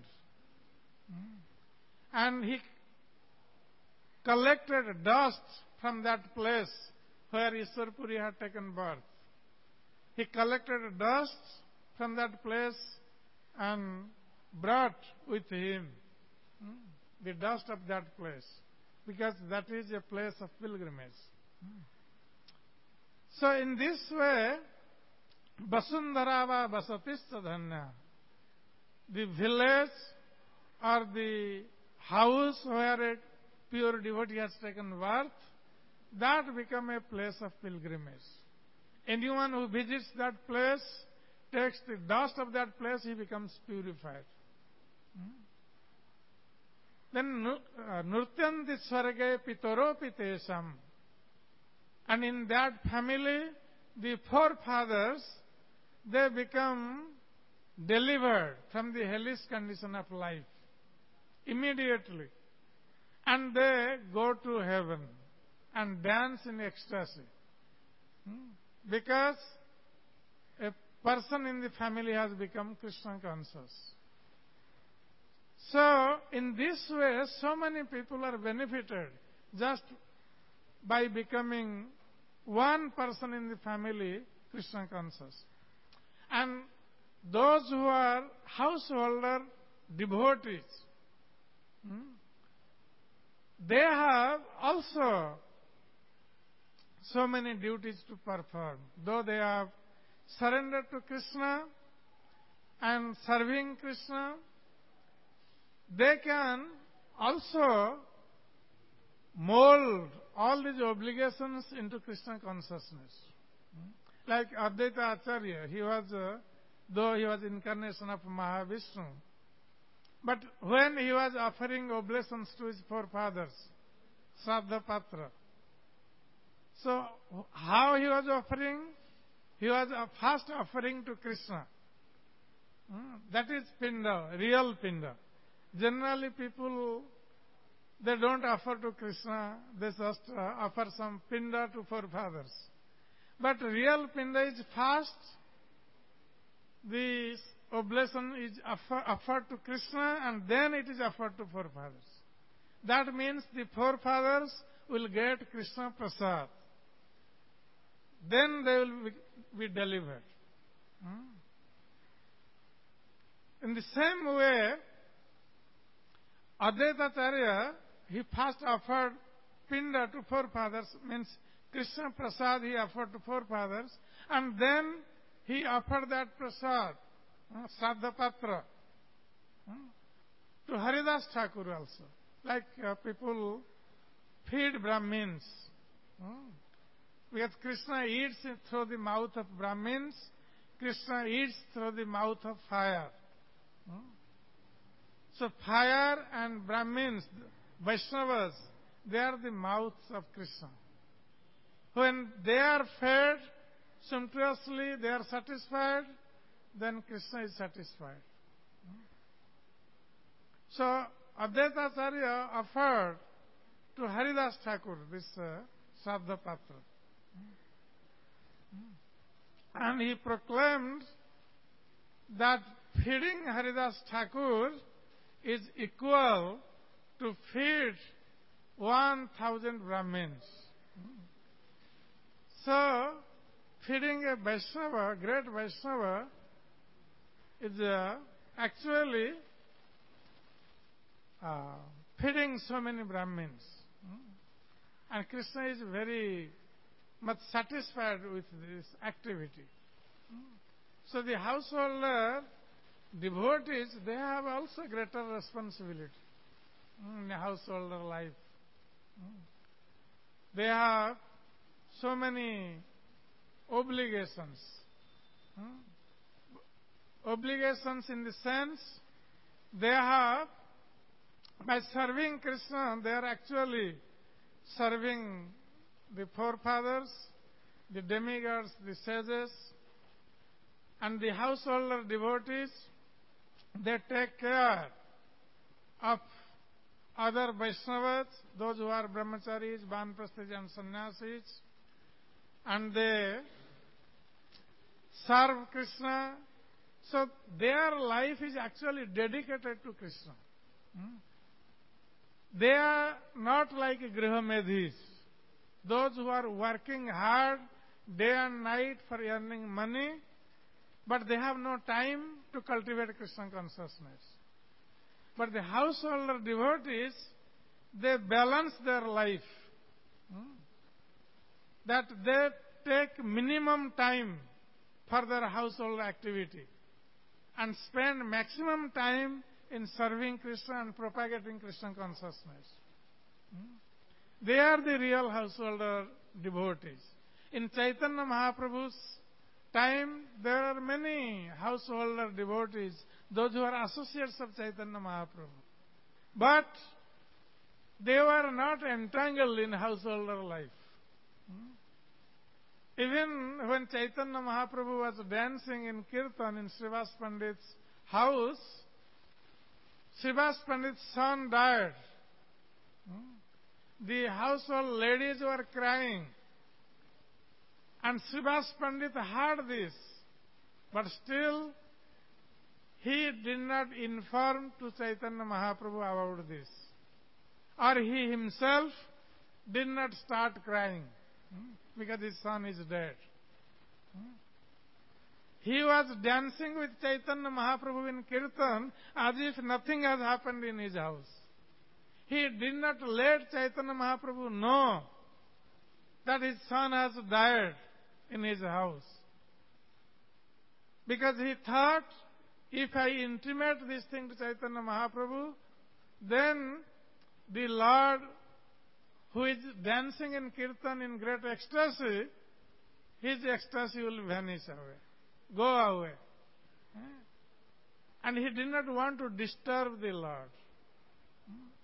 And he collected dust from that place where Ishwarapuri had taken birth. He collected dust from that place and brought with him the dust of that place, because that is a place of pilgrimage. So in this way, Vasundhara va vasatischa dhanya, the village or the house where a pure devotee has taken birth, that become a place of pilgrimage. Anyone who visits that place, takes the dust of that place, he becomes purified. Hmm? Then nurtyanti swarge pitoro pitesham. And in that family, the forefathers, they become delivered from the hellish condition of life immediately. And they go to heaven and dance in ecstasy. Because a person in the family has become Krishna conscious. So, in this way, so many people are benefited just by becoming one person in the family Krishna conscious. And those who are householder devotees, they have also so many duties to perform. Though they have surrendered to Krishna and serving Krishna, they can also mold all these obligations into Krishna consciousness. Like Advaita Acharya, he was, uh, though he was incarnation of Mahavishnu, but when he was offering oblations to his forefathers, Shraddha Patra, so how he was offering? he was a first offering to Krishna. Hmm? That is Pinda, real Pinda. Generally people, they don't offer to Krishna, they just uh, offer some Pinda to forefathers. But real Pinda is first, the oblation is offer, offered to Krishna and then it is offered to forefathers. That means the forefathers will get Krishna Prasad. Then they will be, be delivered. Hmm? In the same way, Advaita Acharya, he first offered Pinda to forefathers, means Krishna Prasad he offered to forefathers, and then he offered that Prasad, uh, Shraddha Patra, uh, to Haridas Thakur also. Like uh, people feed Brahmins. Uh, because Krishna eats through the mouth of Brahmins, Krishna eats through the mouth of fire. Uh, so fire and Brahmins, Vaishnavas, they are the mouths of Krishna. When they are fed sumptuously, they are satisfied, then Krishna is satisfied. So Advaita Acharya offered to Haridas Thakur this uh, Shraddha Patra. And he proclaimed that feeding Haridas Thakur is equal to feed one thousand Brahmins. So, feeding a Vaishnava, great Vaishnava, is uh, actually uh, feeding so many Brahmins. And Krishna is very much satisfied with this activity. So the householder, devotees, they have also greater responsibility in the householder life. They have so many obligations. Obligations in the sense they have, by serving Krishna, they are actually serving the forefathers, the demigods, the sages, and the householder devotees. They take care of other Vaishnavas, those who are brahmacharis, Vanaprasthis and sannyasis, and they serve Krishna. So their life is actually dedicated to Krishna. Hmm? They are not like Grihamedhis, those who are working hard day and night for earning money, but they have no time to cultivate Krishna consciousness. But the householder devotees, they balance their life. Hmm? That they take minimum time for their household activity and spend maximum time in serving Krishna and propagating Krishna consciousness. Hmm? They are the real householder devotees. In Chaitanya Mahaprabhu's time, there are many householder devotees, those who are associates of Chaitanya Mahaprabhu. But they were not entangled in householder life. Hmm? Even when Chaitanya Mahaprabhu was dancing in Kirtan in Srivas Pandit's house, Srivas Pandit's son died. Hmm? The household ladies were crying. And Srivas Pandit heard this, but still he did not inform to Chaitanya Mahaprabhu about this. Or he himself did not start crying hmm, because his son is dead. Hmm. He was dancing with Chaitanya Mahaprabhu in Kirtan as if nothing has happened in his house. He did not let Chaitanya Mahaprabhu know that his son has died in his house. Because he thought, if I intimate this thing to Chaitanya Mahaprabhu, then the Lord, who is dancing in Kirtan in great ecstasy, his ecstasy will vanish away, go away. And he did not want to disturb the Lord.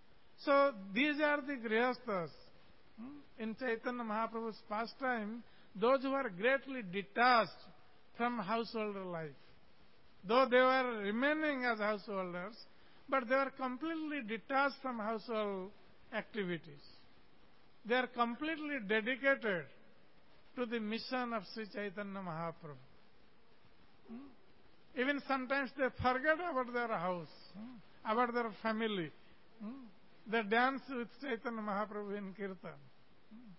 So these are the grihasthas. In Chaitanya Mahaprabhu's pastime, those who are greatly detached from householder life. Though they were remaining as householders, but they were completely detached from household activities. They are completely dedicated to the mission of Sri Chaitanya Mahaprabhu. Hmm? Even sometimes they forget about their house, hmm? about their family. Hmm? They dance with Chaitanya Mahaprabhu in Kirtan. Hmm?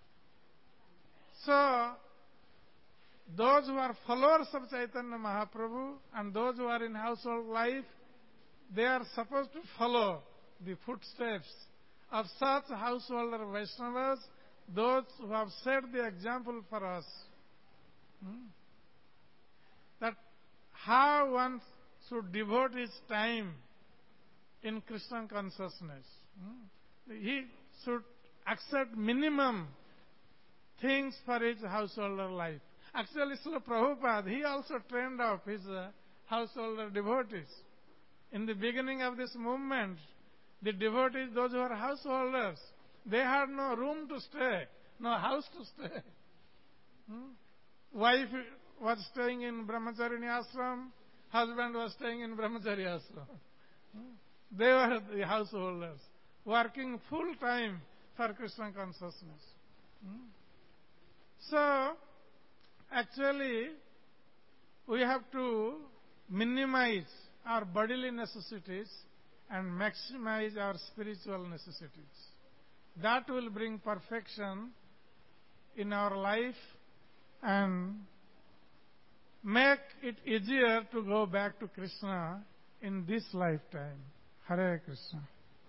So, those who are followers of Chaitanya Mahaprabhu and those who are in household life, they are supposed to follow the footsteps of such householder Vaishnavas, those who have set the example for us. Hmm? That how one should devote his time in Krishna consciousness. Hmm? He should accept minimum things for his householder life. Actually, Srila Prabhupada, he also trained up his uh, householder devotees. In the beginning of this movement, the devotees, those who are householders, they had no room to stay, no house to stay. Hmm? Wife was staying in Brahmacharini ashram, husband was staying in Brahmachari ashram. Hmm? They were the householders, working full time for Krishna consciousness. Hmm? So, actually, we have to minimize our bodily necessities and maximize our spiritual necessities. That will bring perfection in our life and make it easier to go back to Krishna in this lifetime. Hare Krishna.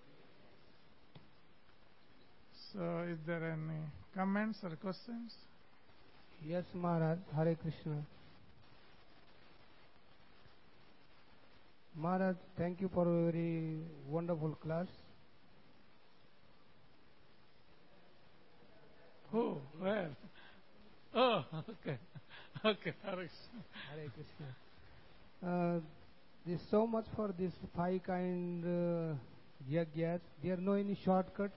So, is there any comments or questions? Yes, Maharaj. Hare Krishna. Maharaj, thank you for a very wonderful class. Who? Where? Oh, okay. Okay, Hare Krishna. Hare Krishna. Uh, there's so much for this five kind uh, yagyas. There are no any shortcut.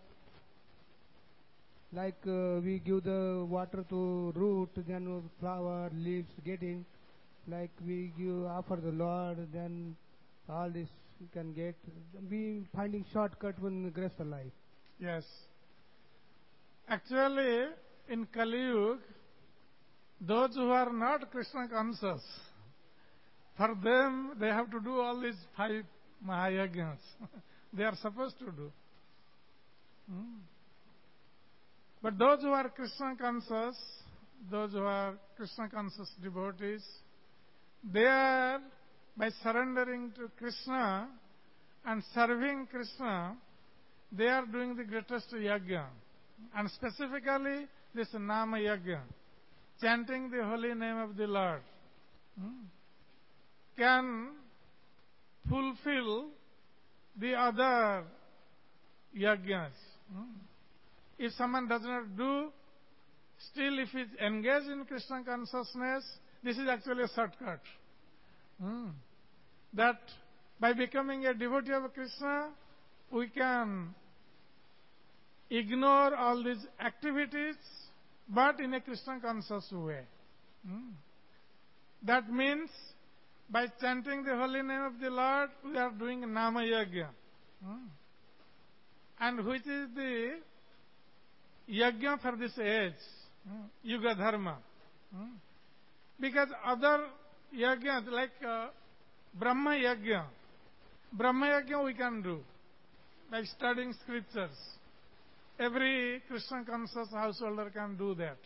Like uh, we give the water to root, then flower, leaves getting. Like we give offer the Lord, then all this you can get. We finding shortcut when grace the life. Yes. Actually, in Kali Yuga, those who are not Krishna conscious, for them they have to do all these five Mahayagnas. They are supposed to do. Hmm. But those who are Krishna conscious, those who are Krishna conscious devotees, they are, by surrendering to Krishna and serving Krishna, they are doing the greatest yajna. And specifically, this Nama Yajna, chanting the holy name of the Lord, hmm, can fulfill the other yajnas. Hmm. If someone does not do, still if he is engaged in Krishna consciousness, this is actually a shortcut. Hmm. That by becoming a devotee of Krishna, we can ignore all these activities, but in a Krishna conscious way. Hmm. That means, by chanting the holy name of the Lord, we are doing Nama Yajna. Hmm. And which is the Yajna for this age, hmm, Yuga Dharma. Hmm. Because other Yajnas, like uh, Brahma Yajna, Brahma Yajna we can do by studying scriptures. Every Krishna conscious householder can do that.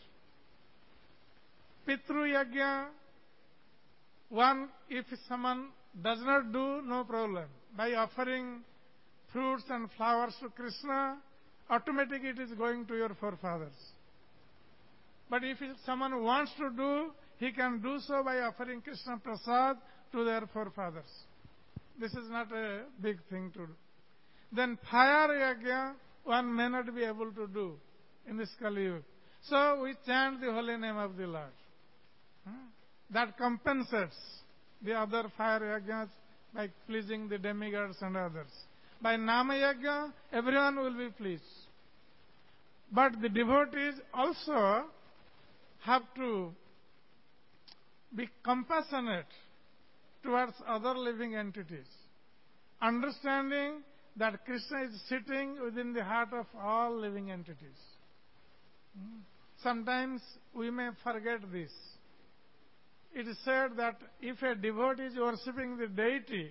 Pitru Yajna, one, if someone does not do, no problem. By offering fruits and flowers to Krishna, automatically it is going to your forefathers. But if someone wants to do, he can do so by offering Krishna Prasad to their forefathers. This is not a big thing to do. Then fire yajna, one may not be able to do in this Kali Yuga. So we chant the holy name of the Lord. That compensates the other fire yajnas by pleasing the demigods and others. By Nama Yajna, everyone will be pleased. But the devotees also have to be compassionate towards other living entities, understanding that Krishna is sitting within the heart of all living entities. Sometimes we may forget this. It is said that if a devotee is worshipping the deity,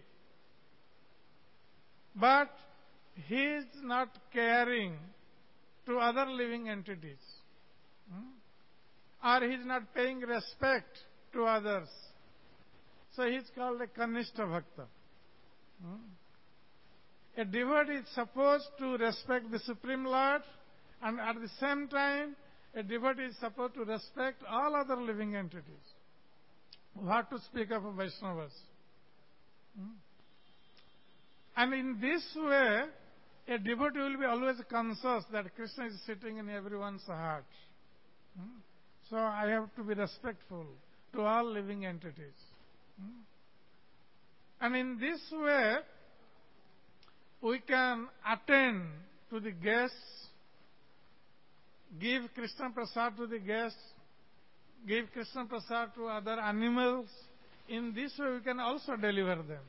but he is not caring to other living entities, or he is not paying respect to others, so he is called a Kanishta Bhakta. A devotee is supposed to respect the Supreme Lord, and at the same time, a devotee is supposed to respect all other living entities. What to speak of Vaishnavas? And in this way, a devotee will be always conscious that Krishna is sitting in everyone's heart. So I have to be respectful to all living entities. And in this way, we can attend to the guests, give Krishna Prasad to the guests, give Krishna Prasad to other animals. In this way, we can also deliver them.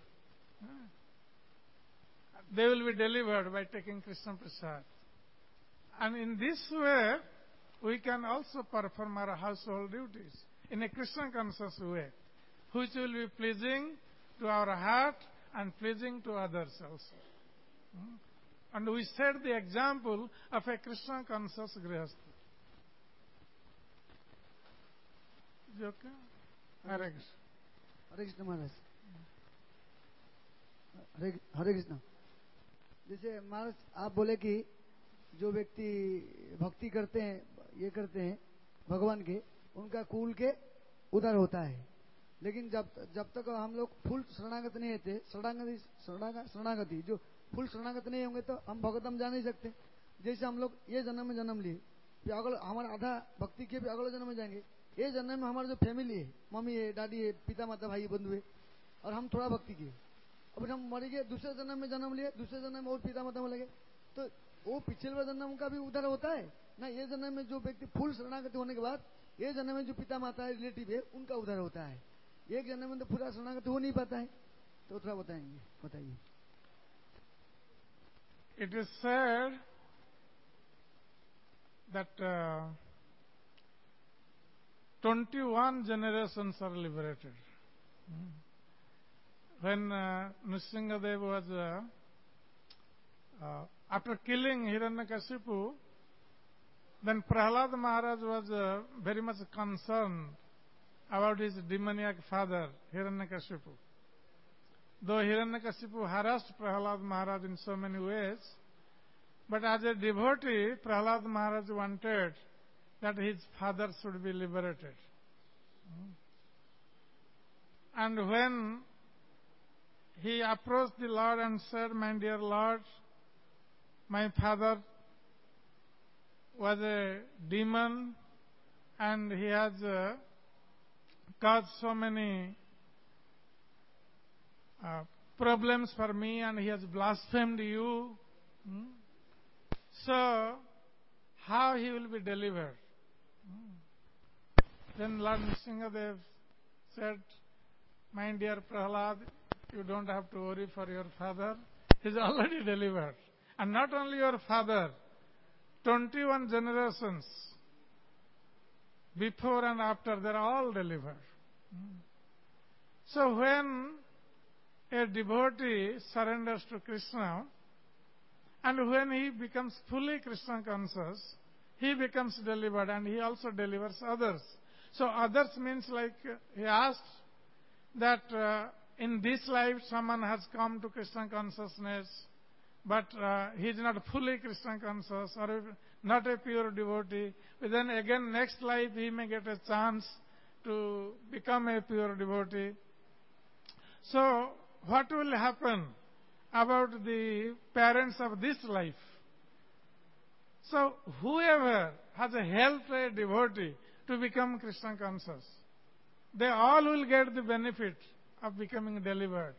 They will be delivered by taking Krishna Prasad. And in this way, we can also perform our household duties in a Krishna conscious way, which will be pleasing to our heart and pleasing to others also. And we set the example of a Krishna conscious Grihastha. Is it okay? Hare Krishna. Hare Krishna Maharaj. Hare, Hare Krishna. जैसे महाराज आप बोले कि जो व्यक्ति भक्ति करते हैं, ये करते हैं भगवान के, उनका कुल के उधर होता है. लेकिन जब जब तक हम लोग फुल शरणागत नहीं होते, शरणागति शरणागति जो फुल शरणागत नहीं होंगे तो हम भगवतम जा नहीं सकते. जैसे हम लोग ये जन्म में जन्म लिए, फिर अगले हमारा आधा भक्ति किए, फिर अगले जन्म में जाएंगे. ये जन्म में हमारा जो फैमिली है, मम्मी है, दादी है, पिता माता भाई बंधु है, और हम थोड़ा भक्ति किए, अब हम मर गए, दूसरे जन्म में जन्म लिए, दूसरे जन्म में और पिता माता में लगे, तो वो पिछले जन्म का भी उधर होता है ना. ये जन्म में जो व्यक्ति फुल शरणागति होने के बाद, ये जन्म में जो पिता माता है, रिलेटिव है, उनका उधर होता है. एक जन्म में तो पूरा शरणागति हो नहीं पाता है. तो थोड़ा बताएंगे, बताइए. It is said that uh, twenty-one generations are liberated. Hmm. When uh, Nrsimhadev was, uh, uh, after killing Hiranyakashipu, then Prahlad Maharaj was uh, very much concerned about his demoniac father, Hiranyakashipu. Though Hiranyakashipu harassed Prahlad Maharaj in so many ways, but as a devotee, Prahlad Maharaj wanted that his father should be liberated. And when he approached the Lord and said, "My dear Lord, my father was a demon and he has uh, caused so many uh, problems for me and he has blasphemed you. Hmm? So, how he will be delivered?" Hmm. Then Lord Nrsimhadev said, "My dear Prahlad, you don't have to worry for your father. He is already delivered. And not only your father, twenty-one generations before and after, they are all delivered." Hmm. So when a devotee surrenders to Krishna, and when he becomes fully Krishna conscious, he becomes delivered and he also delivers others. So others means like he asked that uh, in this life someone has come to Krishna consciousness, but uh, he is not fully Krishna conscious or not a pure devotee. But then again next life he may get a chance to become a pure devotee. So what will happen about the parents of this life? So whoever has helped a devotee to become Krishna conscious, they all will get the benefit of becoming delivered.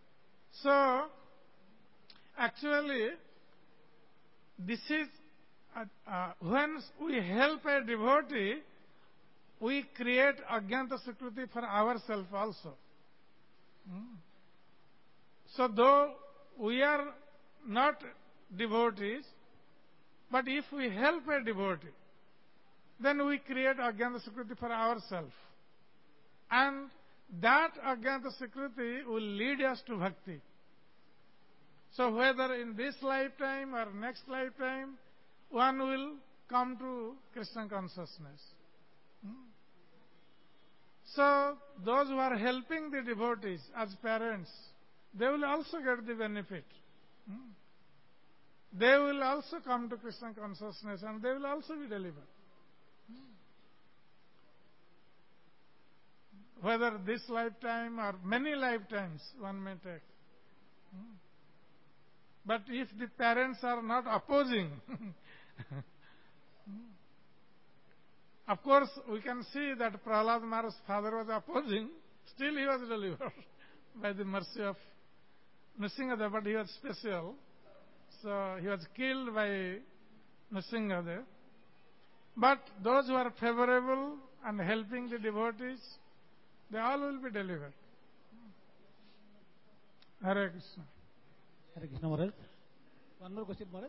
So actually this is uh, uh, when we help a devotee, we create Ajnata Sukriti for ourselves also. Hmm. So though we are not devotees, but if we help a devotee, then we create Ajnata Sukriti for ourselves. And that Ajnata Sukriti will lead us to bhakti. So whether in this lifetime or next lifetime, one will come to Krishna consciousness. Hmm. So those who are helping the devotees as parents, they will also get the benefit. Hmm. They will also come to Krishna consciousness and they will also be delivered. Whether this lifetime or many lifetimes one may take. But if the parents are not opposing, of course we can see that Prahlad Maharaj's father was opposing, still he was delivered by the mercy of Nrsingadeva, but he was special. So he was killed by Nrsingadeva. But those who are favorable and helping the devotees, they all will be delivered. Hare Krishna. Hare Krishna Maharaj. One more question, Maharaj.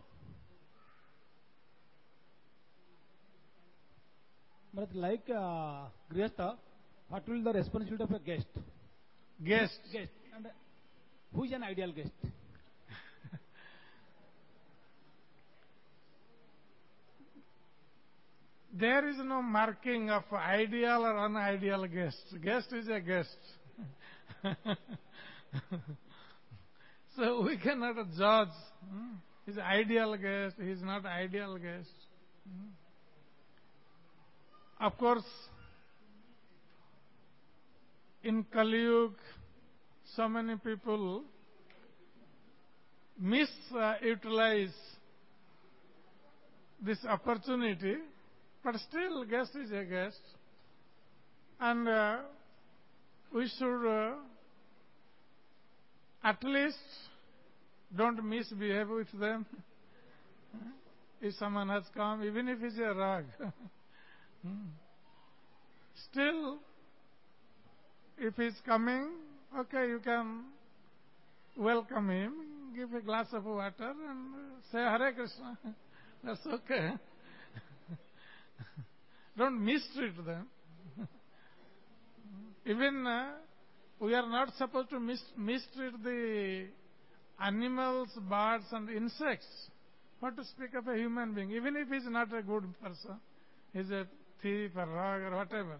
Maharaj, like uh, Grihastha, what will be the responsibility of a guest? Guest. Guest. And uh, who is an ideal guest? There is no marking of ideal or unideal guest. Guest is a guest. So we cannot judge. Hmm? He's ideal guest, he is not ideal guest. Hmm? Of course, in Kali Yuga, so many people misutilize this opportunity, but still guest is a guest. And uh, we should uh, at least don't misbehave with them. If someone has come, even if it's a rag, still, if he's coming, okay, you can welcome him, give a glass of water and say Hare Krishna. That's okay. Don't mistreat them. Even uh, we are not supposed to mis- mistreat the animals, birds and insects. What to speak of a human being, even if he's not a good person, he's a thief or rogue or whatever.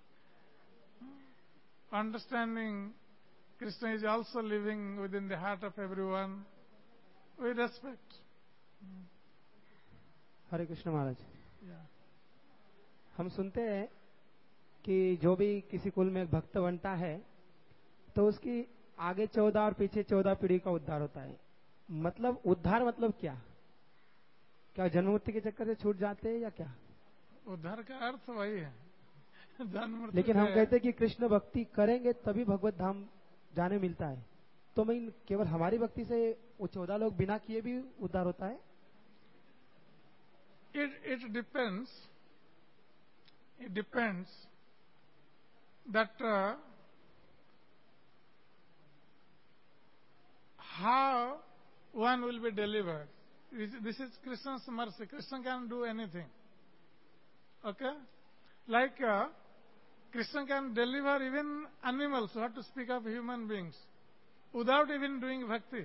Understanding Krishna is also living within the heart of everyone, we respect. Hare Krishna Maharaj. Yeah. हम सुनते हैं कि जो भी किसी कुल में भक्त बनता है तो उसकी आगे चौदह और पीछे चौदह पीढ़ी का उद्धार होता है। मतलब उद्धार मतलब क्या? क्या जन्म मृत्यु के चक्कर से छूट जाते हैं या क्या? उद्धार का अर्थ वही है, जन्म मृत्यु। लेकिन हम कहते हैं कि कृष्ण भक्ति करेंगे तभी भगवत धाम जाने मिलता है, तो मैं केवल हमारी भक्ति से वो चौदह लोग बिना किए भी उद्धार होता है? It, it depends. It depends that uh, how one will be delivered. This, this is Krishna's mercy. Krishna can do anything. Okay? Like uh, Krishna can deliver even animals, what to speak of human beings, without even doing bhakti.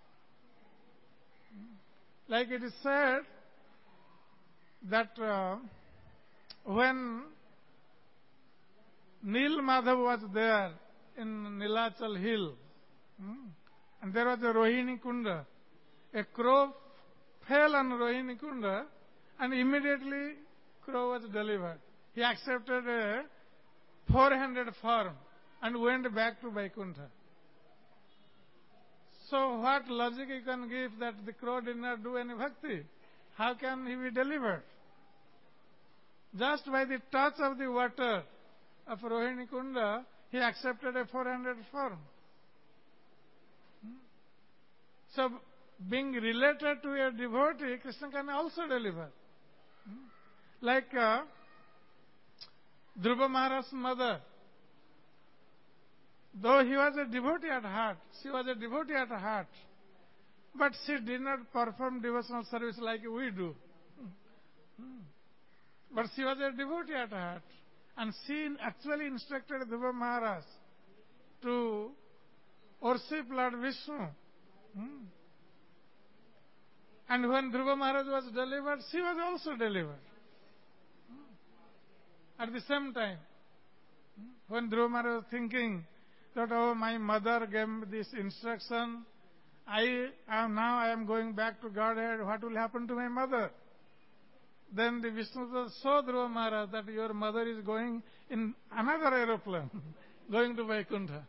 Like it is said that uh, when Nil Madhav was there in Nilachal Hill, hmm, and there was a Rohini Kunda, a crow fell on Rohini Kunda and immediately crow was delivered. He accepted a four-handed form and went back to Vaikuntha. So what logic you can give that the crow did not do any bhakti? How can he be delivered? Just by the touch of the water of Rohini Kunda, he accepted a four-handed form. So being related to a devotee, Krishna can also deliver. Like uh, Dhruva Maharaj's mother, though he was a devotee at heart, she was a devotee at heart, but she did not perform devotional service like we do. But she was a devotee at heart, and she actually instructed Dhruva Maharaj to worship Lord Vishnu. And when Dhruva Maharaj was delivered, she was also delivered. At the same time, when Dhruva Maharaj was thinking that, oh, my mother gave me this instruction, I am now I am going back to Godhead, what will happen to my mother? Then the Vishnu saw Dhruva Maharaj that your mother is going in another aeroplane, going to Vaikuntha.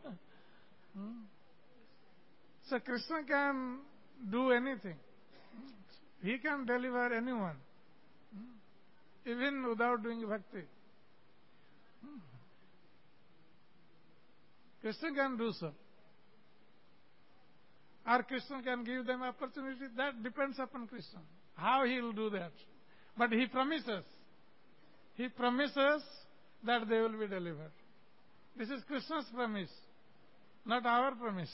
So Krishna can do anything. He can deliver anyone, even without doing bhakti. Krishna can do so. Or Krishna can give them opportunity. That depends upon Krishna, how he will do that. But he promises. He promises that they will be delivered. This is Krishna's promise, not our promise.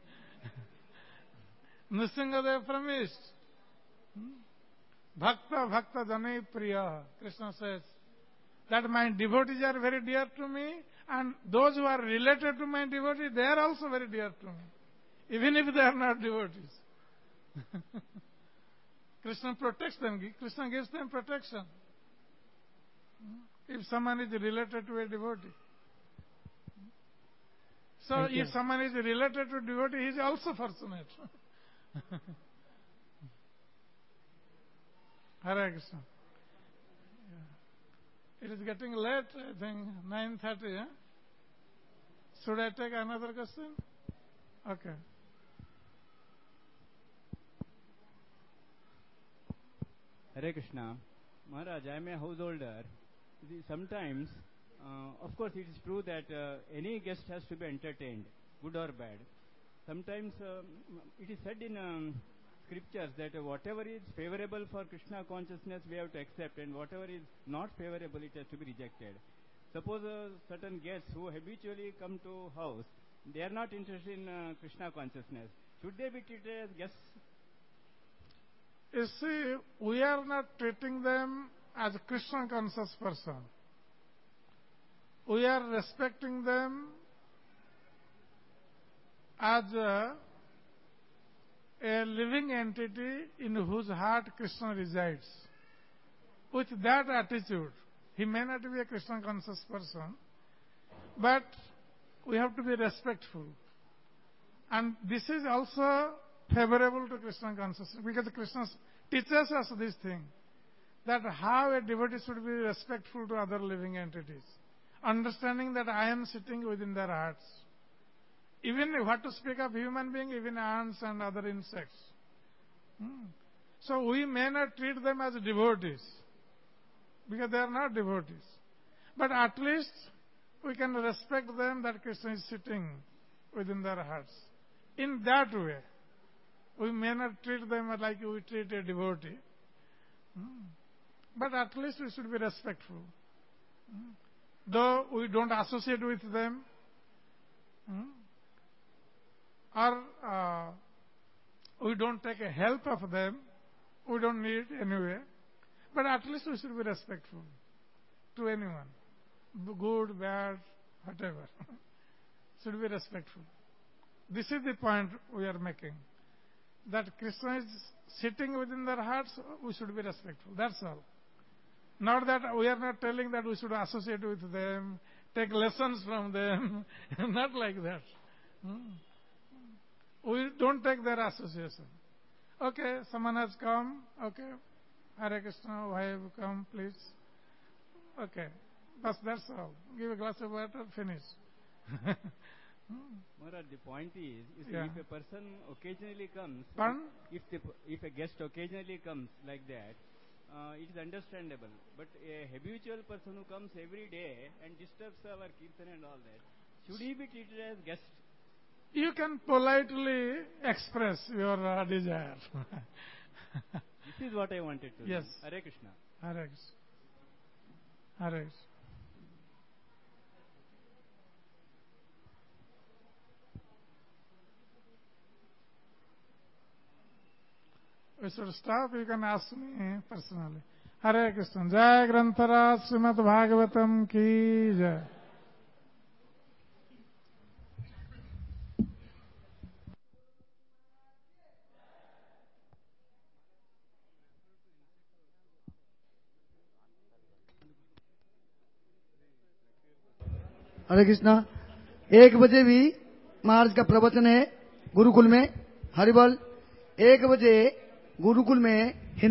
Nrsimhadev promised. Bhakta Bhakta Janai Priya. Krishna says that my devotees are very dear to me, and those who are related to my devotees, they are also very dear to me, even if they are not devotees. Krishna protects them. Krishna gives them protection. If someone is related to a devotee. So Thank if you. someone is related to a devotee, he is also fortunate. Hare Krishna. It is getting late, I think, nine thirty. Eh? Should I take another question? Okay. Hare Krishna. Maharaj, I am a householder. See, sometimes, uh, of course, it is true that uh, any guest has to be entertained, good or bad. Sometimes um, it is said in um, scriptures that uh, whatever is favorable for Krishna consciousness we have to accept, and whatever is not favorable it has to be rejected. Suppose uh, certain guests who habitually come to house, they are not interested in uh, Krishna consciousness. Should they be treated as guests? You see, we are not treating them as a Krishna conscious person. We are respecting them as a, a living entity in whose heart Krishna resides. With that attitude, he may not be a Krishna conscious person, but we have to be respectful. And this is also favorable to Krishna consciousness, because Krishna teaches us this thing, that how a devotee should be respectful to other living entities, understanding that I am sitting within their hearts. Even what to speak of human being, even ants and other insects. Hmm. So we may not treat them as devotees, because they are not devotees. But at least we can respect them that Krishna is sitting within their hearts. In that way, we may not treat them like we treat a devotee. Hmm. But at least we should be respectful. Hmm. Though we don't associate with them, hmm, or uh, we don't take a help of them, we don't need it anyway, but at least we should be respectful to anyone, good, bad, whatever. Should be respectful. This is the point we are making, that Krishna is sitting within their hearts, we should be respectful. That's all. Not that we are not telling that we should associate with them, take lessons from them, not like that. Hmm. We don't take their association. Okay, someone has come. Okay, Hare Krishna, why have you come, please? Okay, that's, that's all. Give a glass of water, finish. Maharaj, the point is, you see, Yeah. if a person occasionally comes, Pardon? if the, if a guest occasionally comes like that, uh, it is understandable. But a habitual person who comes every day and disturbs our kirtan and all that, should he be treated as guest? you can politely express your uh, desire. This is what I wanted to Yes. know. Hare Krishna. Hare Krishna. Hare Krishna. We should stop. You can ask me personally. Hare Krishna. Jai Grantaraj Srimad Bhagavatam ki jai. हरे कृष्णा। एक बजे भी महाराज का प्रवचन है गुरुकुल में। Horrible. एक बजे गुरुकुल में